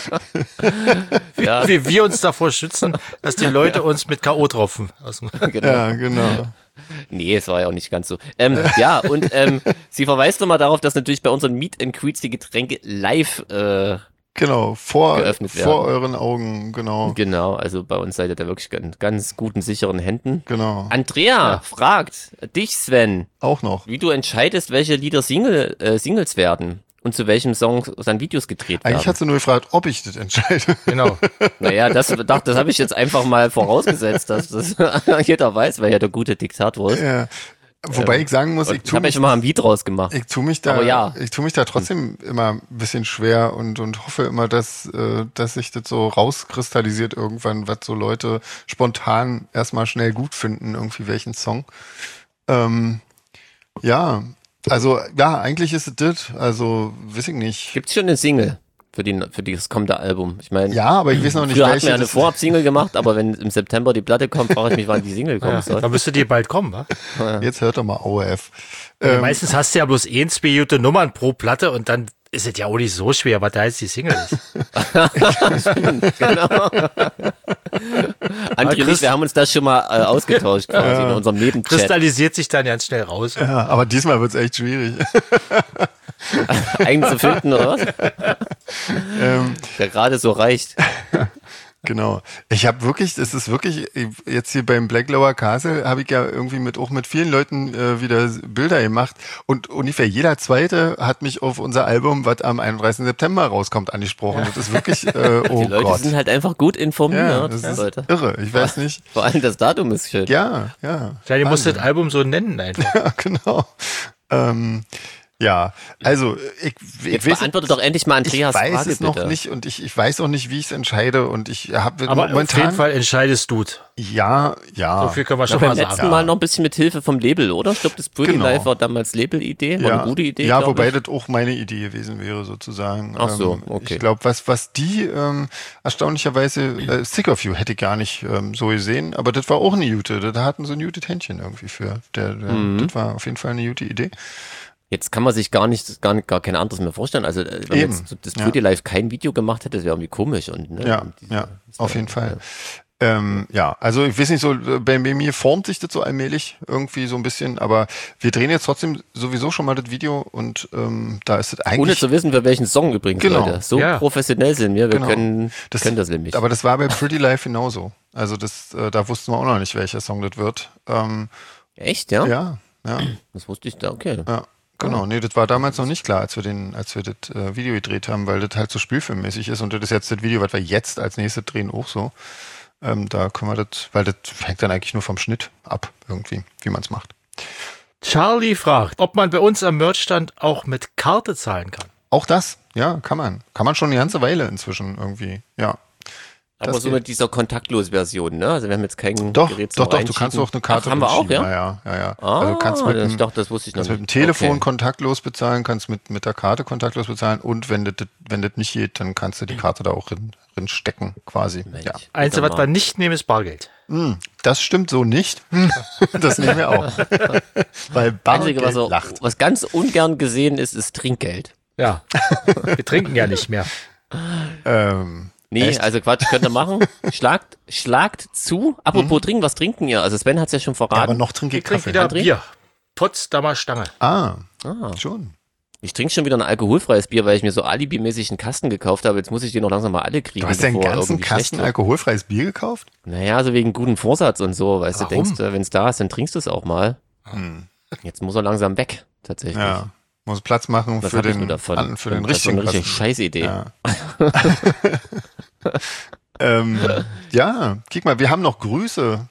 Ja, Wie wir uns davor schützen, dass die Leute uns mit K.O.-Tropfen genau. Ja, genau. Nee, es war ja auch nicht ganz so. Ja, und sie verweist nochmal darauf, dass natürlich bei unseren Meet and Greets die Getränke live Genau, vor geöffnet werden. euren Augen, genau. genau, also bei uns seid ihr da wirklich in ganz guten, sicheren Händen. Genau. Andrea fragt dich, Sven, Auch noch. wie du entscheidest, welche Lieder Singles werden und zu welchem Song dann Videos gedreht werden. Eigentlich hat sie nur gefragt, ob ich das entscheide. Genau. Naja, das habe ich jetzt einfach mal vorausgesetzt, dass das jeder weiß, weil ja der gute Diktator ist. Ja. Wobei ich sagen muss, Und ich habe ja schon mal ein Beat rausgemacht. ich tue mich da, Aber ja. ich tue mich da trotzdem immer ein bisschen schwer und hoffe immer, dass sich das so rauskristallisiert irgendwann, was so Leute spontan erstmal schnell gut finden, irgendwie welchen Song. Ja, also ja, eigentlich ist es das. Also weiß ich nicht. Gibt's schon eine Single für das kommende Album? Ich meine, Ja, aber ich weiß noch nicht, früher hatten welche. wir eine das- Vorab-Single gemacht, aber wenn im September die Platte kommt, frage ich mich, wann die Single kommen Ja, soll. da müsste die bald kommen, wa? Jetzt hört doch mal ORF. Meistens hast du ja bloß 2 gute Nummern pro Platte und dann ist es ja auch nicht so schwer, was da jetzt die Single ist. Genau. André und ich, wir haben uns das schon mal ausgetauscht quasi in unserem Nebenchat. Kristallisiert sich dann ganz schnell raus. Ja, aber diesmal wird's echt schwierig. Einen zu finden, oder was? Der gerade so reicht. Genau. Ich habe wirklich, es ist wirklich, jetzt hier beim Black Lower Castle habe ich ja irgendwie auch mit vielen Leuten wieder Bilder gemacht und ungefähr jeder Zweite hat mich auf unser Album, was am 31. September rauskommt, angesprochen. Das ist wirklich, oh Die Leute Gott. sind halt einfach gut informiert. Ja, das ist Leute. irre. Ich weiß nicht. Vor allem das Datum ist schön. Ja. Ja, die musst das Album so nennen einfach. Ja, genau. Ja, also ich Jetzt weiß, beantworte doch endlich mal Andreas ich weiß Frage, es noch bitte. nicht und ich weiß auch nicht, wie ich es entscheide und ich habe Aber auf momentan jeden Fall entscheidest du. ja. So viel können wir schon Beim mal letzten sagen. Mal noch ein bisschen mit Hilfe vom Label, oder? Ich glaube, das Pretty Genau. Life war damals Label-Idee, war eine gute Idee, Ja, glaub wobei ich. das auch meine Idee gewesen wäre, sozusagen. Ach so, okay. Ich glaube, was die erstaunlicherweise, Sick of You hätte ich gar nicht so gesehen, aber das war auch eine Jute. Da hatten sie ein gutes Händchen irgendwie für. Das war auf jeden Fall eine gute Idee. Jetzt kann man sich gar kein anderes mehr vorstellen. Also, wenn man Eben, jetzt das ja. Pretty Life kein Video gemacht hätte, das wäre irgendwie komisch. Und, ne, Ja, und ja, auf jeden Fall. Ja, also ich weiß nicht, so bei mir formt sich das so allmählich irgendwie so ein bisschen, aber wir drehen jetzt trotzdem sowieso schon mal das Video und da ist es eigentlich. ohne zu wissen, für welchen Song übrigens, Genau. Leute. So Ja. professionell sind wir. Wir Genau. können das nämlich. Aber das war bei Pretty Life genauso. Also da wussten wir auch noch nicht, welcher Song das wird. Echt, ja? Ja. Das wusste ich da, okay. Ja, genau. Nee, das war damals noch nicht klar, als wir das Video gedreht haben, weil das halt so spielfilmmäßig ist und das ist jetzt das Video, was wir jetzt als nächstes drehen, auch so. Da können wir das, weil das hängt dann eigentlich nur vom Schnitt ab, irgendwie, wie man es macht. Charlie fragt, ob man bei uns am Merchstand auch mit Karte zahlen kann. Auch das, ja, kann man. Kann man schon eine ganze Weile inzwischen irgendwie, ja. Aber Das so geht. mit dieser Kontaktlos-Version, ne? Also wir haben jetzt kein Doch, Gerät zum du Einschieben. kannst auch eine Karte Ach, haben wir auch, mitschieben. ja? Ja. Ah, Also du kannst mit dem, das wusste ich noch kannst mit dem nicht. Telefon Okay. kontaktlos bezahlen, kannst mit der Karte kontaktlos bezahlen und wenn das nicht geht, dann kannst du die Karte da auch drin stecken, quasi. Mensch. Ja. Einzige, was wir nicht nehmen, ist Bargeld. Das stimmt so nicht. Das nehmen wir auch. Weil Einzige, Bargeld lacht. was ganz ungern gesehen ist, ist Trinkgeld. Ja, wir trinken ja nicht mehr. Nee, Echt? also Quatsch, könnt ihr machen. Schlagt zu. Apropos trinken, was trinken ihr? Also Sven hat's ja schon Ja, aber verraten. noch trinke ich Ich trinke Kaffee. wieder André? Bier. Potsdamer Stange. Schon. Ich trinke schon wieder ein alkoholfreies Bier, weil ich mir so alibimäßig einen Kasten gekauft habe. Jetzt muss ich die noch langsam mal alle kriegen. Du hast den bevor ganzen irgendwie schlecht Kasten wird. alkoholfreies Bier gekauft? Naja, so wegen guten Vorsatz und so, weißt Warum? du, denkst, wenn es da ist, dann trinkst du es auch mal. Jetzt muss er langsam weg, tatsächlich. Ja. Muss Platz machen Was für hab ich nur den, davon? für den Das ist so richtigen eine richtige Rassen. Scheißidee. Ja. Ja, guck mal, wir haben noch Grüße.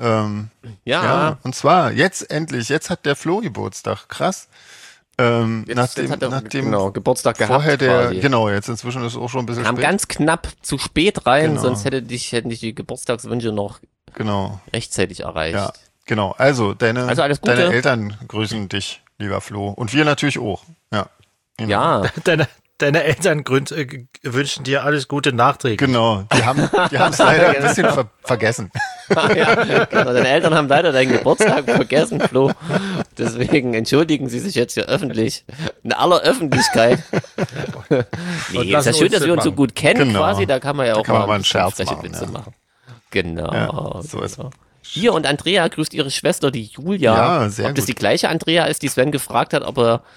Ja, und zwar jetzt hat der Flo Geburtstag. Krass. Jetzt hat er Geburtstag gehabt. Vorher quasi. jetzt inzwischen ist es auch schon ein bisschen Kam spät. ganz knapp zu spät rein, Genau. sonst hätten dich die Geburtstagswünsche noch Genau. rechtzeitig erreicht. Ja, genau. Also alles Gute. deine Eltern grüßen dich, lieber Flo. Und wir natürlich auch. Ja. Genau. Ja, Deine Eltern wünschen dir alles Gute nachträglich. Genau. Die haben es leider ein bisschen vergessen. ja, genau. Deine Eltern haben leider deinen Geburtstag vergessen, Flo. Deswegen entschuldigen sie sich jetzt hier öffentlich. In aller Öffentlichkeit. Nee, ist ja schön, dass wir uns so gut kennen Genau. quasi. Da kann man ja auch kann man mal einen bisschen Scherz freche machen, Witze ja. machen. Genau. Ja, so ist es. Hier und Andrea grüßt ihre Schwester, die Julia. Ja, sehr ob das gut. die gleiche Andrea ist, die Sven gefragt hat, ob er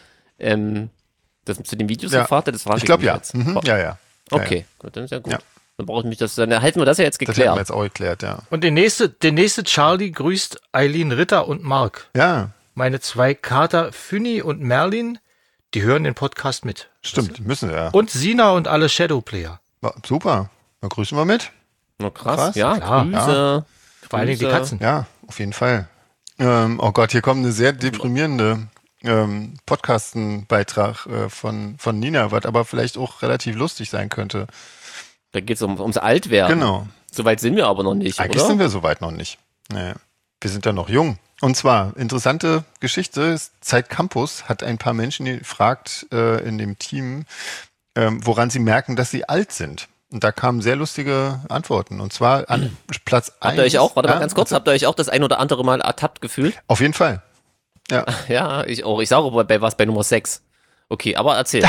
das zu den Videos Ja. gefragt hat, das frage Ich glaube mich ja. jetzt. Mhm. Ja. Okay, gut, dann ist ja gut. Ja. Dann brauche ich mich dann halten wir das ja jetzt Das hätten geklärt. wir jetzt auch geklärt, ja. Und der nächste Charlie grüßt Eileen Ritter und Mark. Ja, Meine 2 Kater Fünni und Merlin, die hören den Podcast mit. stimmt, müssen wir ja. Und Sina und alle Shadowplayer. Super. Dann grüßen wir mit. Na krass, Krass. ja, Klar, Grüße. Vor allen Dingen die Grüße. Katzen. Ja, auf jeden Fall. Oh Gott, hier kommt eine sehr deprimierende Podcasten-Beitrag von Nina, was aber vielleicht auch relativ lustig sein könnte. Da geht es ums Altwerden. Genau. Soweit sind wir aber noch nicht, Eigentlich oder? sind wir soweit noch nicht. Nee. Wir sind ja noch jung. Und zwar, interessante Geschichte, Zeit Campus hat ein paar Menschen gefragt in dem Team, woran sie merken, dass sie alt sind. Und da kamen sehr lustige Antworten. Und zwar an Platz 1. Habt ihr euch auch, warte mal ganz kurz, habt ihr euch auch das ein oder andere Mal ertappt gefühlt? Auf jeden Fall. Ja. Ja, ich auch. Ich sage aber bei Nummer 6. Okay, aber erzähl.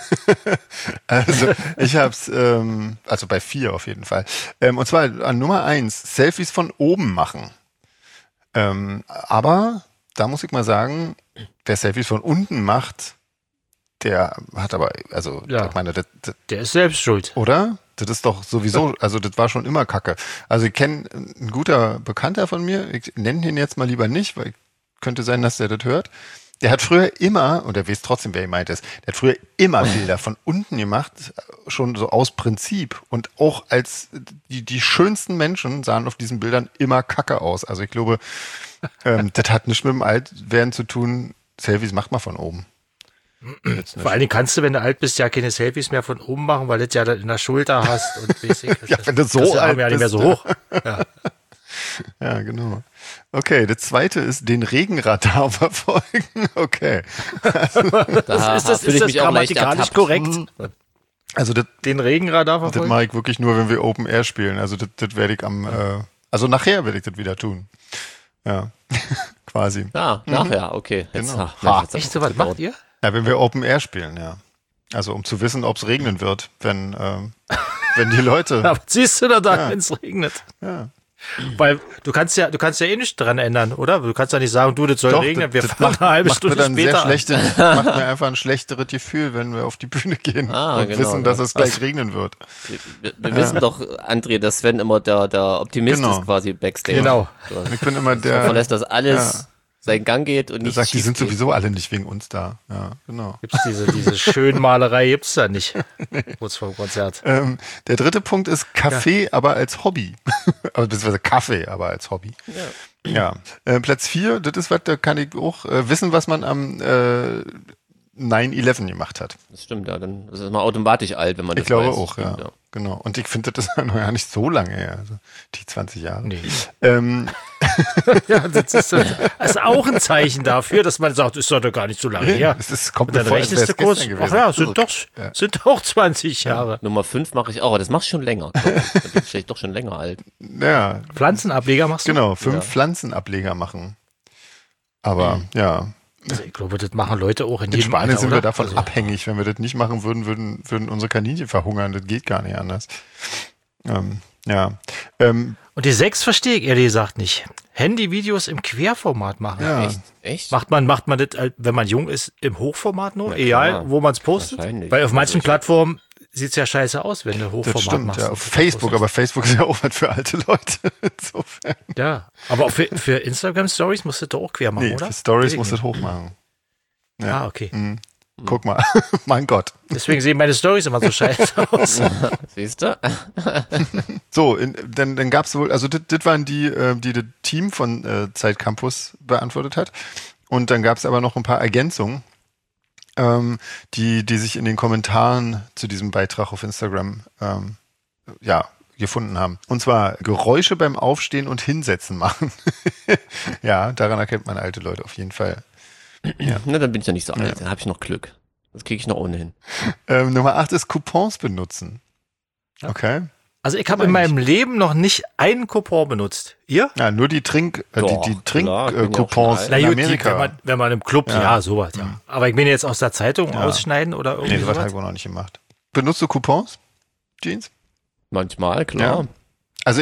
Also ich hab's, also bei 4 auf jeden Fall. Und zwar an Nummer 1, Selfies von oben machen. Aber da muss ich mal sagen, wer Selfies von unten macht, der hat aber, also Ja. ich meine, das, Der ist selbst schuld. oder? Das ist doch sowieso, also das war schon immer Kacke. Also ich kenne ein guter Bekannter von mir, ich nenne ihn jetzt mal lieber nicht, weil könnte sein, dass der das hört. Der hat früher immer, und er weiß trotzdem, wer gemeint ist, der hat früher immer Bilder von unten gemacht, schon so aus Prinzip. Und auch als die schönsten Menschen sahen auf diesen Bildern immer kacke aus. Also ich glaube, das hat nichts mit dem Altwerden zu tun. Selfies macht man von oben. Vor allen Dingen kannst du, wenn du alt bist, ja keine Selfies mehr von oben machen, weil du das ja dann in der Schulter hast. Und Ja, wenn du so kriegst alt ja nicht mehr bist. so hoch. Ja, genau. Okay, das zweite ist den Regenradar verfolgen. Okay. Da Ist das fühle ich mich auch leicht grammatikalisch ertappt. korrekt? Also das Den Regenradar Das verfolgen? mache ich wirklich nur, wenn wir Open Air spielen. Also das werde ich also nachher werde ich das wieder tun. Ja, quasi. Ja, nachher, okay. Jetzt, Genau. jetzt Echt so, was macht ihr? Ja, wenn wir Open Air spielen, ja. Also um zu wissen, ob es regnen wird, wenn die Leute. Aber siehst du da, wenn es regnet? Ja. Weil du kannst ja eh nichts dran ändern, oder? Du kannst ja nicht sagen, du, das soll Doch, regnen, wir das fahren eine halbe macht mir Stunde dann später an. macht mir einfach ein schlechteres Gefühl, wenn wir auf die Bühne gehen und genau, wissen, dass ja. es gleich regnen wird. Wir wissen doch, André, dass Sven immer der Optimist Genau. ist quasi Backstage. Genau. So, Ich bin immer er der, verlässt, dass alles seinen Gang geht und der nicht sagt, die schief sind geht. sowieso alle nicht wegen uns da. Ja, genau. Gibt's diese Schönmalerei gibt's da nicht. Kurz vor dem Konzert. Der dritte Punkt ist Kaffee, aber als Hobby. Also beziehungsweise Kaffee, aber als Hobby. Ja. Platz 4, das ist was, da kann ich auch wissen, was man am 9/11 gemacht hat. Das stimmt, ja. Dann ist man automatisch alt, wenn man Ich das glaube weiß. auch, Stimmt, ja. Genau. Und ich finde, das ist noch ja nicht so lange her. Also die 20 Jahre. Nee. Ähm, Ja, das ist auch ein Zeichen dafür, dass man sagt, ist doch gar nicht so lange her. kommt Und mir dann vor, als rechnest wär's du kurz, gestern ach gewesen. ja, sind doch 20 Jahre. Nummer 5 mache ich auch, aber das machst du schon länger. glaub ich. Da bin ich vielleicht doch schon länger alt. Ja, Pflanzenableger machst du? genau. 5 Pflanzenableger machen. Aber ja, Also ich glaube, das machen Leute auch in in jedem Spanien Alter, sind wir oder? davon Also, abhängig. Wenn wir das nicht machen würden, würden unsere Kaninchen verhungern. Das geht gar nicht anders. Ja. Und die 6 verstehe ich ehrlich gesagt nicht. Handyvideos im Querformat machen. Ja. Echt? Macht man das, wenn man jung ist, im Hochformat nur? Na Egal, klar. wo man es postet? Wahrscheinlich. Weil auf manchen Plattformen sieht's ja scheiße aus, wenn du Das Hochformat stimmt, machst. ja. Auf Facebook, aber Facebook ist ja auch was für alte Leute. Insofern. Ja, aber auch für Instagram Stories musst du doch auch quer machen, Nee, oder? für Stories Weiß ich musst du nicht. das hochmachen. Ja. Ah, okay. Guck mal, mein Gott. Deswegen sehen meine Stories immer so scheiße aus. Siehst du? So, dann gab es wohl, also das waren die das Team von Zeit Campus beantwortet hat. Und dann gab es aber noch ein paar Ergänzungen, die sich in den Kommentaren zu diesem Beitrag auf Instagram gefunden haben. Und zwar Geräusche beim Aufstehen und Hinsetzen machen. Ja, daran erkennt man alte Leute auf jeden Fall. Ja. Na, dann bin ich ja nicht so alt. Dann habe ich noch Glück. Das kriege ich noch ohnehin. Nummer 8 ist Coupons benutzen. Okay. Also ich habe in meinem Leben noch nicht einen Coupon benutzt. Ihr? Ja, nur die Doch, klar, ich bin ja auch Trink-Coupons schon Na in gut, Amerika. wenn man im Club, ja, sowas, ja. Aber ich bin jetzt aus der Zeitung Ja. ausschneiden oder Nee, irgendwie sowas habe sowas. ich wohl noch nicht gemacht. Benutzt du Coupons, Jeans? Manchmal, klar. Ja. Also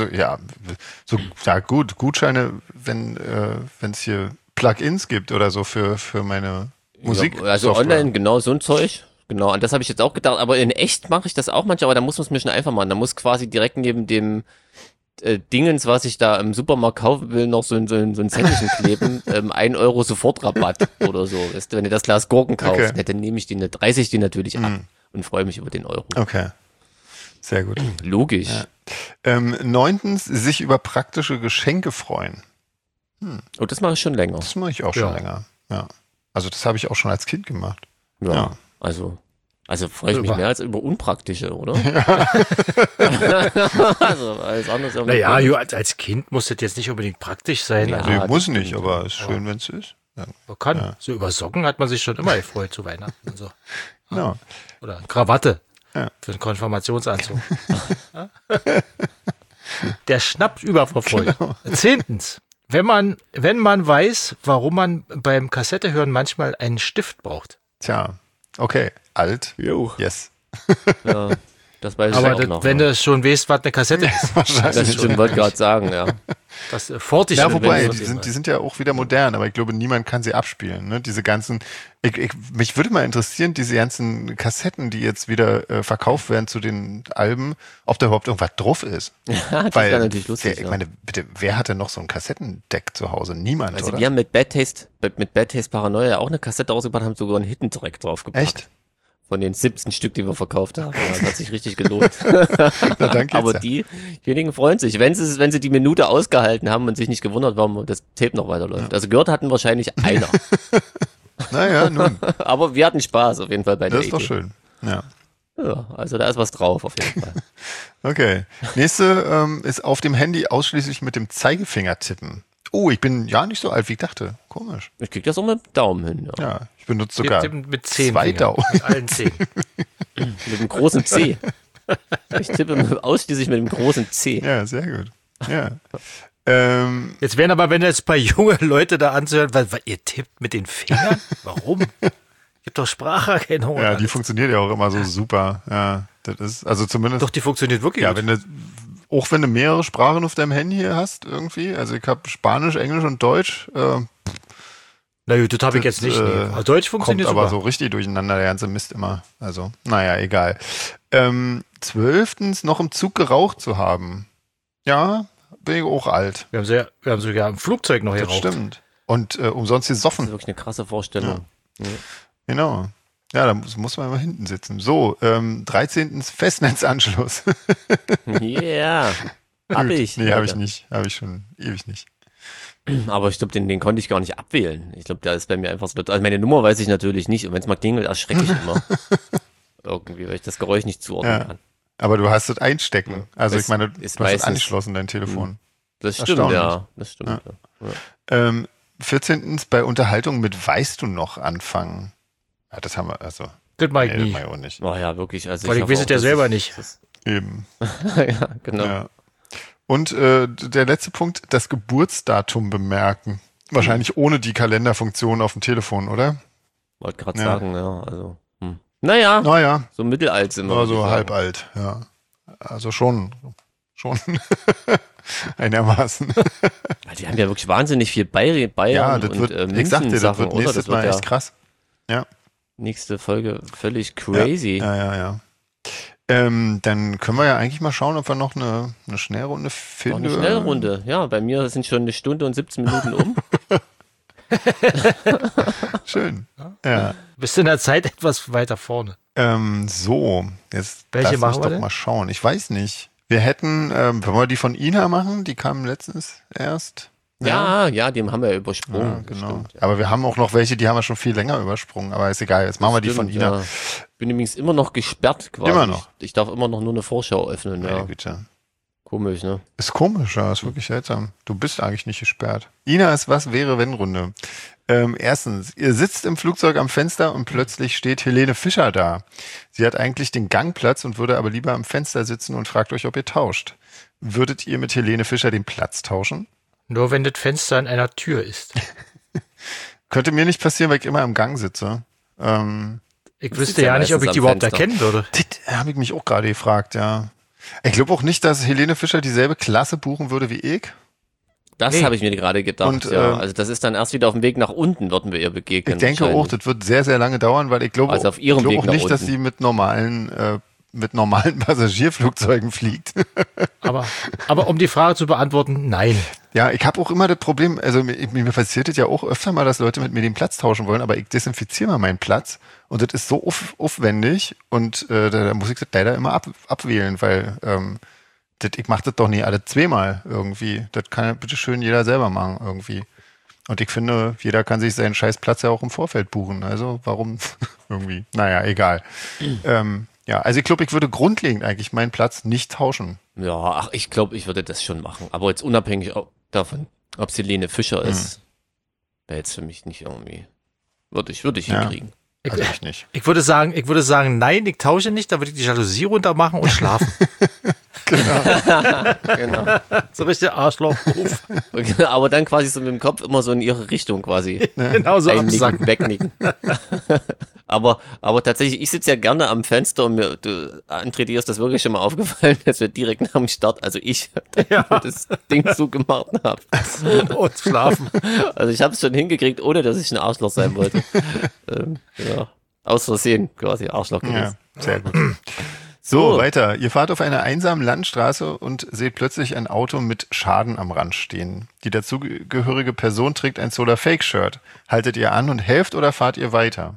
gut, Gutscheine, wenn es hier Plugins gibt oder so für meine Musik. Ja, also online, genau, so ein Zeug. Genau, an das habe ich jetzt auch gedacht. Aber in echt mache ich das auch manchmal, aber da muss man es mir schon einfach machen. Da muss quasi direkt neben dem Dingens, was ich da im Supermarkt kaufen will, noch so ein Zettelchen kleben. 1 Euro Sofortrabatt oder so. Weißt du, wenn ihr das Glas Gurken kauft, Okay. dann nehme ich die, 30 die natürlich ab und freue mich über den Euro. Okay. Sehr gut. Logisch. Ja. 9. sich über praktische Geschenke freuen. Oh, das mache ich schon länger. Das mache ich auch schon Ja. länger. Ja. Also das habe ich auch schon als Kind gemacht. Ja. Ja. Also freue ich mich Über- mehr als über unpraktische, oder? Also alles andere ist irgendwie Naja, komisch. jo, als Kind muss das jetzt nicht unbedingt praktisch sein. Ja. Also Nee, das muss stimmt. nicht, aber ist schön, wenn es ist. Ja. man kann. So über Socken hat man sich schon immer gefreut zu Weihnachten und so. Ja. Oder Krawatte Ja. für den Konfirmationsanzug. Ja? Der schnappt über vor Freude. 10. Wenn man weiß, warum man beim Kassette hören manchmal einen Stift braucht. Tja, okay. Alt. Jo. Yes. Ja, das weiß ich Aber auch das, noch. wenn du schon weißt, was eine Kassette ist, Das stimmt, wollte gerade sagen, ja. das Fortig. Ja, wobei, wenn die du- sind ja auch wieder modern, aber ich glaube, niemand kann sie abspielen. Ne? Diese ganzen, mich würde mal interessieren, diese ganzen Kassetten, die jetzt wieder verkauft werden zu den Alben, ob da überhaupt irgendwas drauf ist. Das wäre natürlich lustig. ich meine, bitte, wer hat denn noch so ein Kassettendeck zu Hause? Niemand, Also oder? wir haben mit Bad Taste Paranoia ja auch eine Kassette rausgebracht, haben sogar einen Hidden Track draufgepackt. Echt? Von den 17 Stück, die wir verkauft haben. Ja, das hat sich richtig gelohnt. Na, dann geht's Aber ja. diejenigen freuen sich, wenn sie die Minute ausgehalten haben und sich nicht gewundert, warum das Tape noch weiterläuft. Also gehört hatten wahrscheinlich einer. Naja, nun, Aber wir hatten Spaß auf jeden Fall bei der das ist doch Idee. schön. Ja. Ja, also da ist was drauf auf jeden Fall. Okay. Nächste ist auf dem Handy ausschließlich mit dem Zeigefinger tippen. Oh, ich bin ja nicht so alt, wie ich dachte. Komisch. Ich krieg das auch mit dem Daumen hin. Ja. Ja, ich benutze sogar mit 10 zwei Daumen. Mit allen 10. Mit dem großen C. Ich tippe ausschließlich mit dem großen C. Ja, sehr gut. Ja. Jetzt werden aber, wenn jetzt ein paar junge Leute da anzuhören, weil ihr tippt mit den Fingern? Warum? Gibt doch Spracherkennung. und Ja, die alles. funktioniert ja auch immer so super. Ja, das ist, also zumindest, Doch, die funktioniert wirklich ja, gut. wenn du mehrere Sprachen auf deinem Handy hier hast, irgendwie, also ich habe Spanisch, Englisch und Deutsch, Na gut, das habe ich jetzt nicht. Nee. Aber Deutsch kommt funktioniert aber super. so richtig durcheinander, der ganze Mist immer. Also, naja, egal. 12. noch im Zug geraucht zu haben. Ja, bin ich auch alt. Wir haben sogar im Flugzeug noch Das geraucht. stimmt. Und umsonst Das ist gesoffen. wirklich eine krasse Vorstellung. Genau. Ja, da muss man immer hinten sitzen. So, 13. Festnetzanschluss. Yeah. Hab Gut. ich. Nee, habe ich Alter. nicht. Habe ich schon ewig nicht. Aber ich glaube, den konnte ich gar nicht abwählen. Ich glaube, der ist bei mir einfach so. Also meine Nummer weiß ich natürlich nicht. Und wenn es mal klingelt, erschrecke ich immer. Irgendwie, weil ich das Geräusch nicht zuordnen Ja. kann. Aber du hast das Einstecken. Also Es ich meine, du ist hast es meistens- angeschlossen, dein Telefon. Das stimmt, Erstaunlich. ja. Das stimmt. Ja. Ja. 14. bei Unterhaltung mit Weißt du noch anfangen. Ja, das haben wir, also, Das mag ich nee, das nie. mach ich auch nicht. Oh ja, wirklich. Also Weil ich hoffe weiß es auch, ja dass selber nicht. Eben. ja, genau. Ja. Und der letzte Punkt, das Geburtsdatum bemerken. Wahrscheinlich ohne die Kalenderfunktion auf dem Telefon, oder? Wollte gerade Ja. sagen, ja. Also, Naja, Naja, so mittelalt sind wir. also würde ich halb sagen. alt, ja. Also schon einigermaßen. Ja, die haben ja wirklich wahnsinnig viel Bayern Ja, das und wird, ich sagte, das München-Sachen, wird oder? nächstes Das wird Mal ja echt krass. Ja. nächste Folge völlig crazy. Ja. Dann können wir ja eigentlich mal schauen, ob wir noch eine Schnellrunde Noch finden. eine Schnellrunde. Ja, bei mir sind schon 1 Stunde und 17 Minuten um. Schön. Ja. Bist in der Zeit etwas weiter vorne. So, jetzt Welche lass machen mich wir doch denn? mal schauen. Ich weiß nicht. Wir hätten, wollen wir die von Ina machen? Die kamen letztens erst. Ja, den haben wir Ja, übersprungen. genau. Stimmt, ja. Aber wir haben auch noch welche, die haben wir schon viel länger übersprungen. Aber ist egal, jetzt machen wir die von Stimmt, Ina. ja. Bin übrigens immer noch gesperrt quasi. Immer noch? Ich darf immer noch nur eine Vorschau öffnen. Meine Ja. Güte. Komisch, ne? Ist komisch, ja, ist wirklich seltsam. Du bist eigentlich nicht gesperrt. Ina ist was wäre wenn Runde. Erstens, ihr sitzt im Flugzeug am Fenster und plötzlich steht Helene Fischer da. Sie hat eigentlich den Gangplatz und würde aber lieber am Fenster sitzen und fragt euch, ob ihr tauscht. Würdet ihr mit Helene Fischer den Platz tauschen? Nur wenn das Fenster in einer Tür ist. Könnte mir nicht passieren, weil ich immer im Gang sitze. Ich Das wüsste ist ja ja nicht, ob ich meistens die am überhaupt Fenster. erkennen würde. Das habe ich mich auch gerade gefragt, ja. Ich glaube auch nicht, dass Helene Fischer dieselbe Klasse buchen würde wie ich. Das Nee. habe ich mir gerade gedacht. Und, ja. Also das ist dann erst wieder auf dem Weg nach unten, würden wir ihr begegnen. Ich denke auch, wahrscheinlich. das wird sehr, sehr lange dauern, weil ich glaube Also auf ihrem ich glaube Weg auch nach nicht, dass unten. sie mit normalen Passagierflugzeugen fliegt. Aber um die Frage zu beantworten, nein. Ja, ich habe auch immer das Problem, also mir passiert es ja auch öfter mal, dass Leute mit mir den Platz tauschen wollen, aber ich desinfiziere mal meinen Platz und das ist so aufwendig und da muss ich das leider immer abwählen, weil ich mache das doch nie alle zweimal irgendwie. Das kann ja bitte schön jeder selber machen irgendwie. Und ich finde, jeder kann sich seinen scheiß Platz ja auch im Vorfeld buchen. Also warum irgendwie? Naja, egal. Ja, also ich glaube, ich würde grundlegend eigentlich meinen Platz nicht tauschen. Ja, ach, ich glaube, ich würde das schon machen. Aber jetzt unabhängig davon, ob es Helene Fischer ist, wäre jetzt für mich nicht irgendwie. Würde ich Ja. hinkriegen. Also ich nicht. Ich würde sagen, nein, ich tausche nicht, da würde ich die Jalousie runter machen und schlafen. Genau. So richtig Arschloch. Aber dann quasi so mit dem Kopf immer so in ihre Richtung quasi. Genau so Einnicken, absacken. wegnicken. aber tatsächlich, ich sitze ja gerne am Fenster und André, dir ist das wirklich schon mal aufgefallen, dass wir direkt nach dem Start, also ich, das Ding zugemacht habe. Und schlafen. Also ich habe es schon hingekriegt, ohne dass ich ein Arschloch sein wollte. Ja, aus Versehen quasi Arschloch gewesen. Ja, sehr gut. So, weiter. Ihr fahrt auf einer einsamen Landstraße und seht plötzlich ein Auto mit Schaden am Rand stehen. Die dazugehörige Person trägt ein Solar Fake Shirt. Haltet ihr an und helft oder fahrt ihr weiter?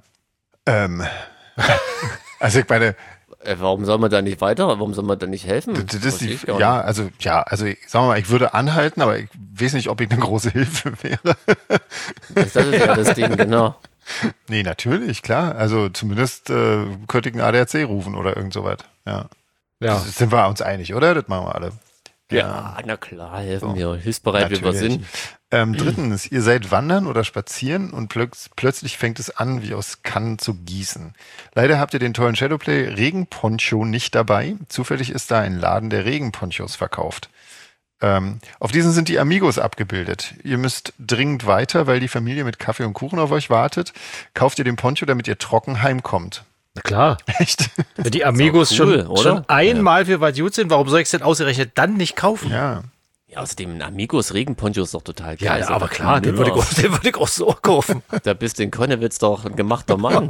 Also ich meine, Warum soll man da nicht weiter? Warum soll man da nicht helfen? das ist Verstehe die, ich gar also ich sag mal, ich würde anhalten, aber ich weiß nicht, ob ich eine große Hilfe wäre. nicht. Das ist ja das Ding, genau. Nee, natürlich, klar. Also zumindest könnte ich einen ADAC rufen oder irgend sowas. Ja. Ja. Das sind wir uns einig, oder? Das machen wir alle. Ja, na klar, helfen So. wir. Hilfsbereit, wie wir Natürlich. sind. Drittens, ihr seid wandern oder spazieren und plötzlich fängt es an, wie aus Kannen zu gießen. Leider habt ihr den tollen Shadowplay Regenponcho nicht dabei. Zufällig ist da ein Laden, der Regenponchos verkauft. Auf diesen sind die Amigos abgebildet. Ihr müsst dringend weiter, weil die Familie mit Kaffee und Kuchen auf euch wartet. Kauft ihr den Poncho, damit ihr trocken heimkommt. Na klar. Echt? Wenn die Amigos Ist auch cool, schon, oder? schon einmal für was gut sind, warum soll ich es denn ausgerechnet dann nicht kaufen? Ja. Ja, außerdem ein Amigos Regenponcho ist doch total geil. Ja, Ist doch aber klar, den Müller. würde ich auch so kaufen. Da bist du in Konnewitz doch ein gemachter Mann.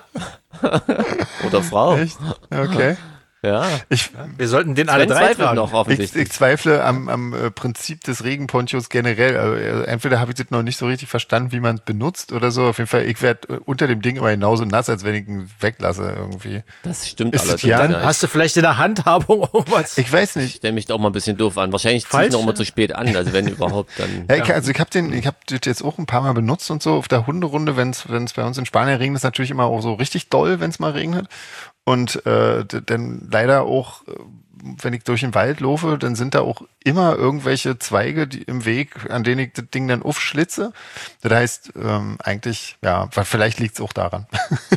Oder Frau. Echt? Okay. Ja. Wir sollten den alle Sven drei zweifelt tragen. noch Ich offensichtlich. zweifle am Prinzip des Regenponchos generell. Also entweder habe ich das noch nicht so richtig verstanden, wie man es benutzt oder so. Auf jeden Fall, ich werde unter dem Ding immer genauso nass, als wenn ich ihn weglasse irgendwie. Das stimmt Ist es allerdings. ja? Dann Ja. hast du vielleicht in der Handhabung irgendwas. Ich weiß Ich nicht. stelle mich da auch mal ein bisschen doof an. Wahrscheinlich ziehe ich Falsch? noch immer zu spät an. Also wenn überhaupt, dann. Ja, ich habe das jetzt auch ein paar Mal benutzt und so auf der Hunderunde, wenn es bei uns in Spanien regnet, ist natürlich immer auch so richtig doll, wenn es mal regnet. Und dann leider auch, wenn ich durch den Wald laufe, dann sind da auch immer irgendwelche Zweige im Weg, an denen ich das Ding dann aufschlitze. Das heißt, eigentlich, ja, vielleicht liegt es auch daran.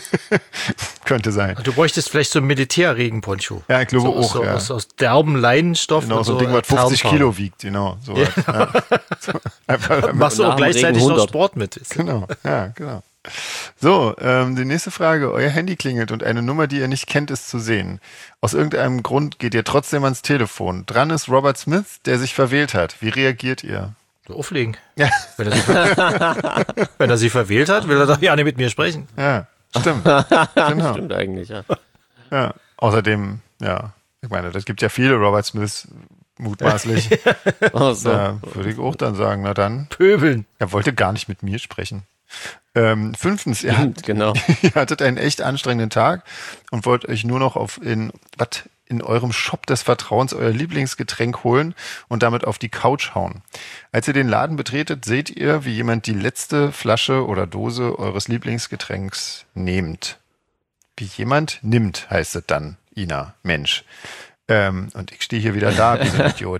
Könnte sein. Du bräuchtest vielleicht so einen Militärregenponcho. Ja, ich glaube so, auch, so, ja. aus derben Leinenstoff. Genau, und so ein Ding, was 50 Tarnfarben. Kilo wiegt, genau. So was, ja. So, einfach, Machst du Nach auch dem Regen gleichzeitig noch 100. Sport mit. Genau, ja, genau. So, die nächste Frage. Euer Handy klingelt und eine Nummer, die ihr nicht kennt, ist zu sehen. Aus irgendeinem Grund geht ihr trotzdem ans Telefon. Dran ist Robert Smith, der sich verwählt hat. Wie reagiert ihr? Auflegen. Ja, Wenn er sie verwählt hat, will er doch ja nicht mit mir sprechen. ja, stimmt. Genau. Stimmt eigentlich, ja. Ja. Außerdem, Ja, ich meine, das gibt ja viele Robert Smiths mutmaßlich. Ach so. Da würde ich auch dann sagen, na dann. Pöbeln. Er wollte gar nicht mit mir sprechen. 5. Genau. Ihr hattet einen echt anstrengenden Tag und wollt euch nur noch in eurem Shop des Vertrauens euer Lieblingsgetränk holen und damit auf die Couch hauen. Als ihr den Laden betretet, seht ihr, wie jemand die letzte Flasche oder Dose eures Lieblingsgetränks nimmt. Wie jemand nimmt, heißt es dann, Ina, Mensch. Und ich stehe hier wieder da, wie so ein Idiot.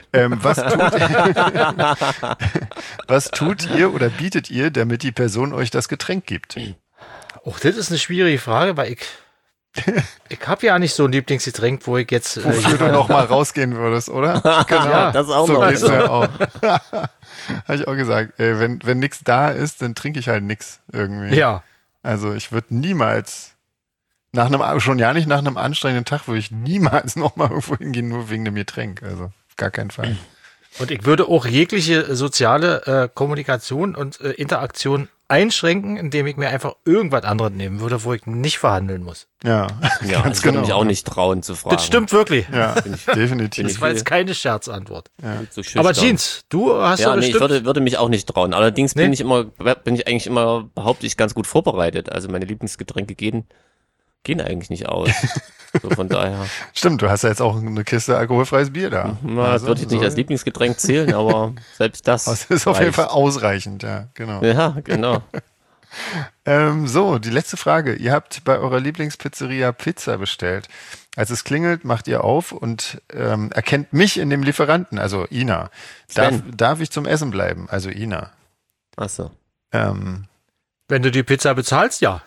Was tut ihr oder bietet ihr, damit die Person euch das Getränk gibt? Oh, das ist eine schwierige Frage, weil ich habe ja nicht so ein Lieblingsgetränk, wo ich jetzt... Wofür du noch mal rausgehen würdest, oder? Genau. Ja, das auch So noch. geht's mir auch. Habe ich auch gesagt. Wenn nichts da ist, dann trinke ich halt nichts irgendwie. Ja. Also ich würde niemals, schon ja nicht nach einem anstrengenden Tag, würde ich niemals noch mal irgendwo hingehen, nur wegen dem Getränk. Also auf gar keinen Fall. Und ich würde auch jegliche soziale Kommunikation und Interaktion einschränken, indem ich mir einfach irgendwas anderes nehmen würde, wo ich nicht verhandeln muss. Ja, Ja, ganz ich würde genau. mich auch nicht trauen zu fragen. Das stimmt wirklich. Ja, definitiv. Das war jetzt keine Scherzantwort. Zu schüchtern. Aber Jeans, du hast Ja, doch nee, ich bestimmt... würde mich auch nicht trauen. Allerdings Nee? bin ich eigentlich immer, behaupte ich, ganz gut vorbereitet. Also meine Lieblingsgetränke gehen eigentlich nicht aus. So von daher. Stimmt, du hast ja jetzt auch eine Kiste alkoholfreies Bier da. Na, das würde ich nicht als Lieblingsgetränk zählen, aber selbst das. Das ist auf jeden reicht. Fall ausreichend, ja, genau. Ja, genau. So, die letzte Frage. Ihr habt bei eurer Lieblingspizzeria Pizza bestellt. Als es klingelt, macht ihr auf und erkennt mich in dem Lieferanten, also Ina. Darf ich zum Essen bleiben? Also Ina. Ach so. Ähm, Wenn du die Pizza bezahlst, ja.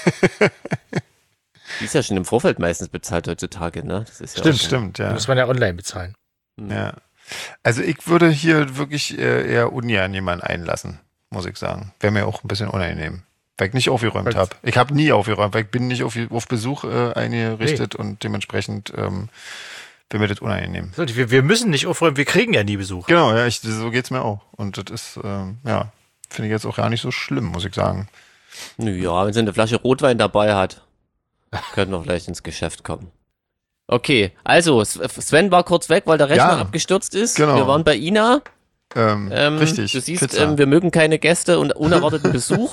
Die ist ja schon im Vorfeld meistens bezahlt heutzutage, ne? Das ist ja Stimmt, auch so. stimmt, ja. Muss man ja online bezahlen. Ja. Also ich würde hier wirklich eher ungern jemanden einlassen, muss ich sagen. Wäre mir auch ein bisschen unangenehm, weil ich nicht aufgeräumt habe. Ich habe nie aufgeräumt, weil ich bin nicht auf Besuch eingerichtet und dementsprechend wäre mir das unangenehm. So, wir müssen nicht aufräumen, wir kriegen ja nie Besuch. Genau, ja, so geht's mir auch. Und das ist, finde ich jetzt auch gar nicht so schlimm, muss ich sagen. Nö, ja, wenn sie eine Flasche Rotwein dabei hat, können wir vielleicht ins Geschäft kommen. Okay, also Sven war kurz weg, weil der Rechner Ja, abgestürzt ist. genau. Wir waren bei Ina. Richtig. Du siehst, Pizza. wir mögen keine Gäste und unerwarteten Besuch.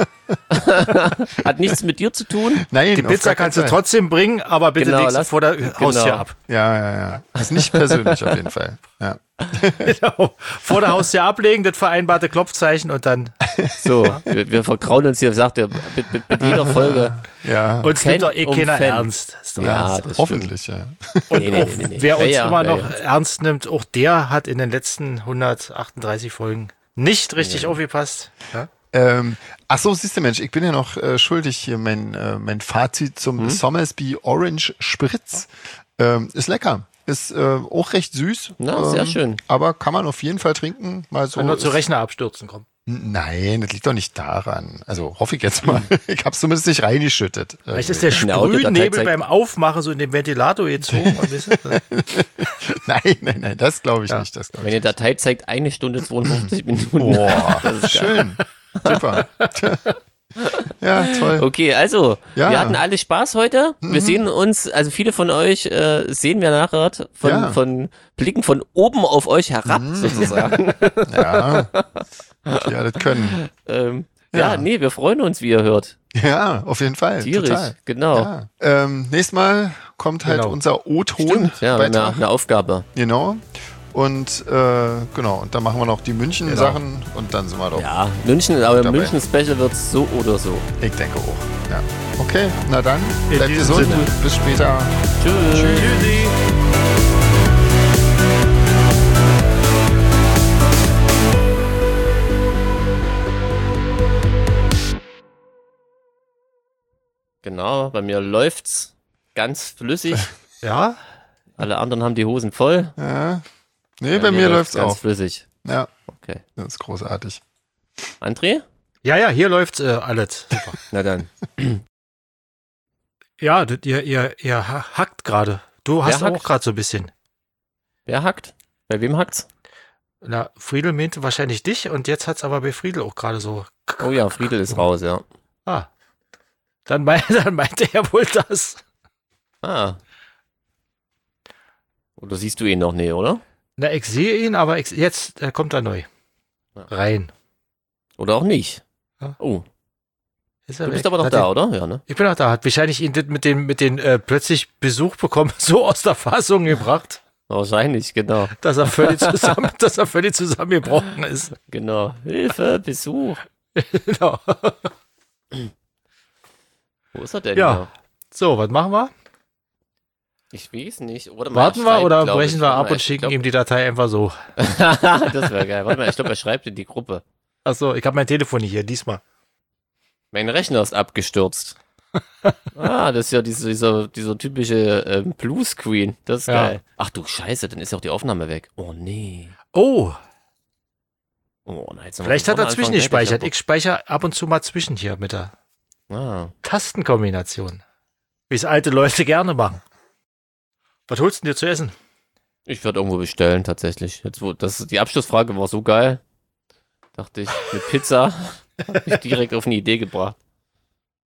Hat nichts mit dir zu tun. Nein, Die auf Pizza gar keinen kannst du Fall. trotzdem bringen, aber bitte Genau, legst du lass- vor der Haustür genau. ab. Ja. Das ist nicht persönlich auf jeden Fall. Ja. Genau. Vor der Haustür ablegen, das vereinbarte Klopfzeichen und dann So, wir vertrauen uns hier, sagt er, mit jeder Folge. Ja. uns nimmt doch eh um keiner Fan. ernst. Das ist doch Ja, ernst. das Hoffentlich, ja. Nee. Wer uns Ja, immer ja, noch ja. ernst nimmt, auch der hat in den letzten 138 Folgen nicht richtig aufgepasst. Ja? Ach so, siehst du, Mensch, ich bin ja noch schuldig hier mein Fazit zum Somersby Orange Spritz. Ist lecker. Ist auch recht süß. Na, sehr schön. Aber kann man auf jeden Fall trinken. Mal so. Wenn nur zu ist- Rechnerabstürzen kommt. Nein, das liegt doch nicht daran. Also hoffe ich jetzt mal. Ich habe es zumindest nicht reingeschüttet. Vielleicht ist der In der Audiodatei Sprühnebel zeigt- beim Aufmachen so in den Ventilator gezogen. Und weißt du, Nein, das glaube ich Ja. nicht. Das glaub Meine ich Datei zeigt 1 Stunde 52 Minuten. nicht. Boah, schön. Super. Ja, toll. Okay, also, Ja. wir hatten alle Spaß heute. Wir sehen uns, also viele von euch sehen wir nachher Ja. von Blicken von oben auf euch herab, sozusagen. Ja, die alles können. Ja, nee, wir freuen uns, wie ihr hört. Ja, auf jeden Fall. Tierisch, Total. genau. Ja. Nächstes Mal kommt halt Genau. unser O-Ton. Ja, wir haben ja eine Aufgabe. Genau. Und genau, und dann machen wir noch die München-Sachen und dann sind wir doch. Ja, München, aber Dabei. München-Special wird's so oder so. Ich denke auch. Ja. Okay, na dann, In bleibt diesem gesund. Sinne. Bis später. Tschüss. Tschüssi. Genau, bei mir läuft's ganz flüssig. Ja, Alle anderen haben die Hosen voll. Ja. Nee, bei mir läuft's ganz auch. flüssig. Ja, Okay. das ist großartig. André? ja, hier läuft alles. Super. Na dann. Ja, ihr hackt gerade. Du hast Wer auch hackt? gerade so ein bisschen. Wer hackt? Bei wem hackt's? Na, Friedel meinte wahrscheinlich dich und jetzt hat's aber bei Friedel auch gerade so. Oh ja, Friedel ist raus, ja. Ah. Dann meinte er wohl das. Ah. Oder siehst du ihn noch? Nee, oder? Na, ich sehe ihn, aber jetzt kommt er neu. Ja. Rein. Oder auch nicht. Ja. Oh, Ist er du weg? bist aber noch Hat da, ihn- oder? Ja, ne? Ich bin noch da. Hat wahrscheinlich ihn das mit den plötzlich Besuch bekommen, so aus der Fassung gebracht, Wahrscheinlich, genau. dass er völlig zusammengebrochen ist. Genau. Hilfe, Besuch. Genau. Wo ist er denn? Ja. hier? So, was machen wir? Ich weiß nicht. Oder mal, Warten er wir schreibt, oder glaub brechen ich. wir Warte ab mal, und schicken ihm die Datei einfach so? Das wäre geil. Warte mal, ich glaube, er schreibt in die Gruppe. Achso, ich habe mein Telefon nicht hier, diesmal. Mein Rechner ist abgestürzt. Das ist ja dieser typische Bluescreen. Das ist Ja. geil. Ach du Scheiße, dann ist ja auch die Aufnahme weg. Oh nee. Oh, Oh, na, jetzt noch vielleicht von hat er vorne anfangen. zwischengespeichert. Ich Ich speichere ab und zu mal zwischen hier mit der hab- Tastenkombination. Wie es alte Leute gerne machen. Was holst du denn dir zu essen? Ich würde irgendwo bestellen, tatsächlich. Jetzt, die Abschlussfrage war so geil. Dachte ich, mit Pizza hat mich direkt auf eine Idee gebracht.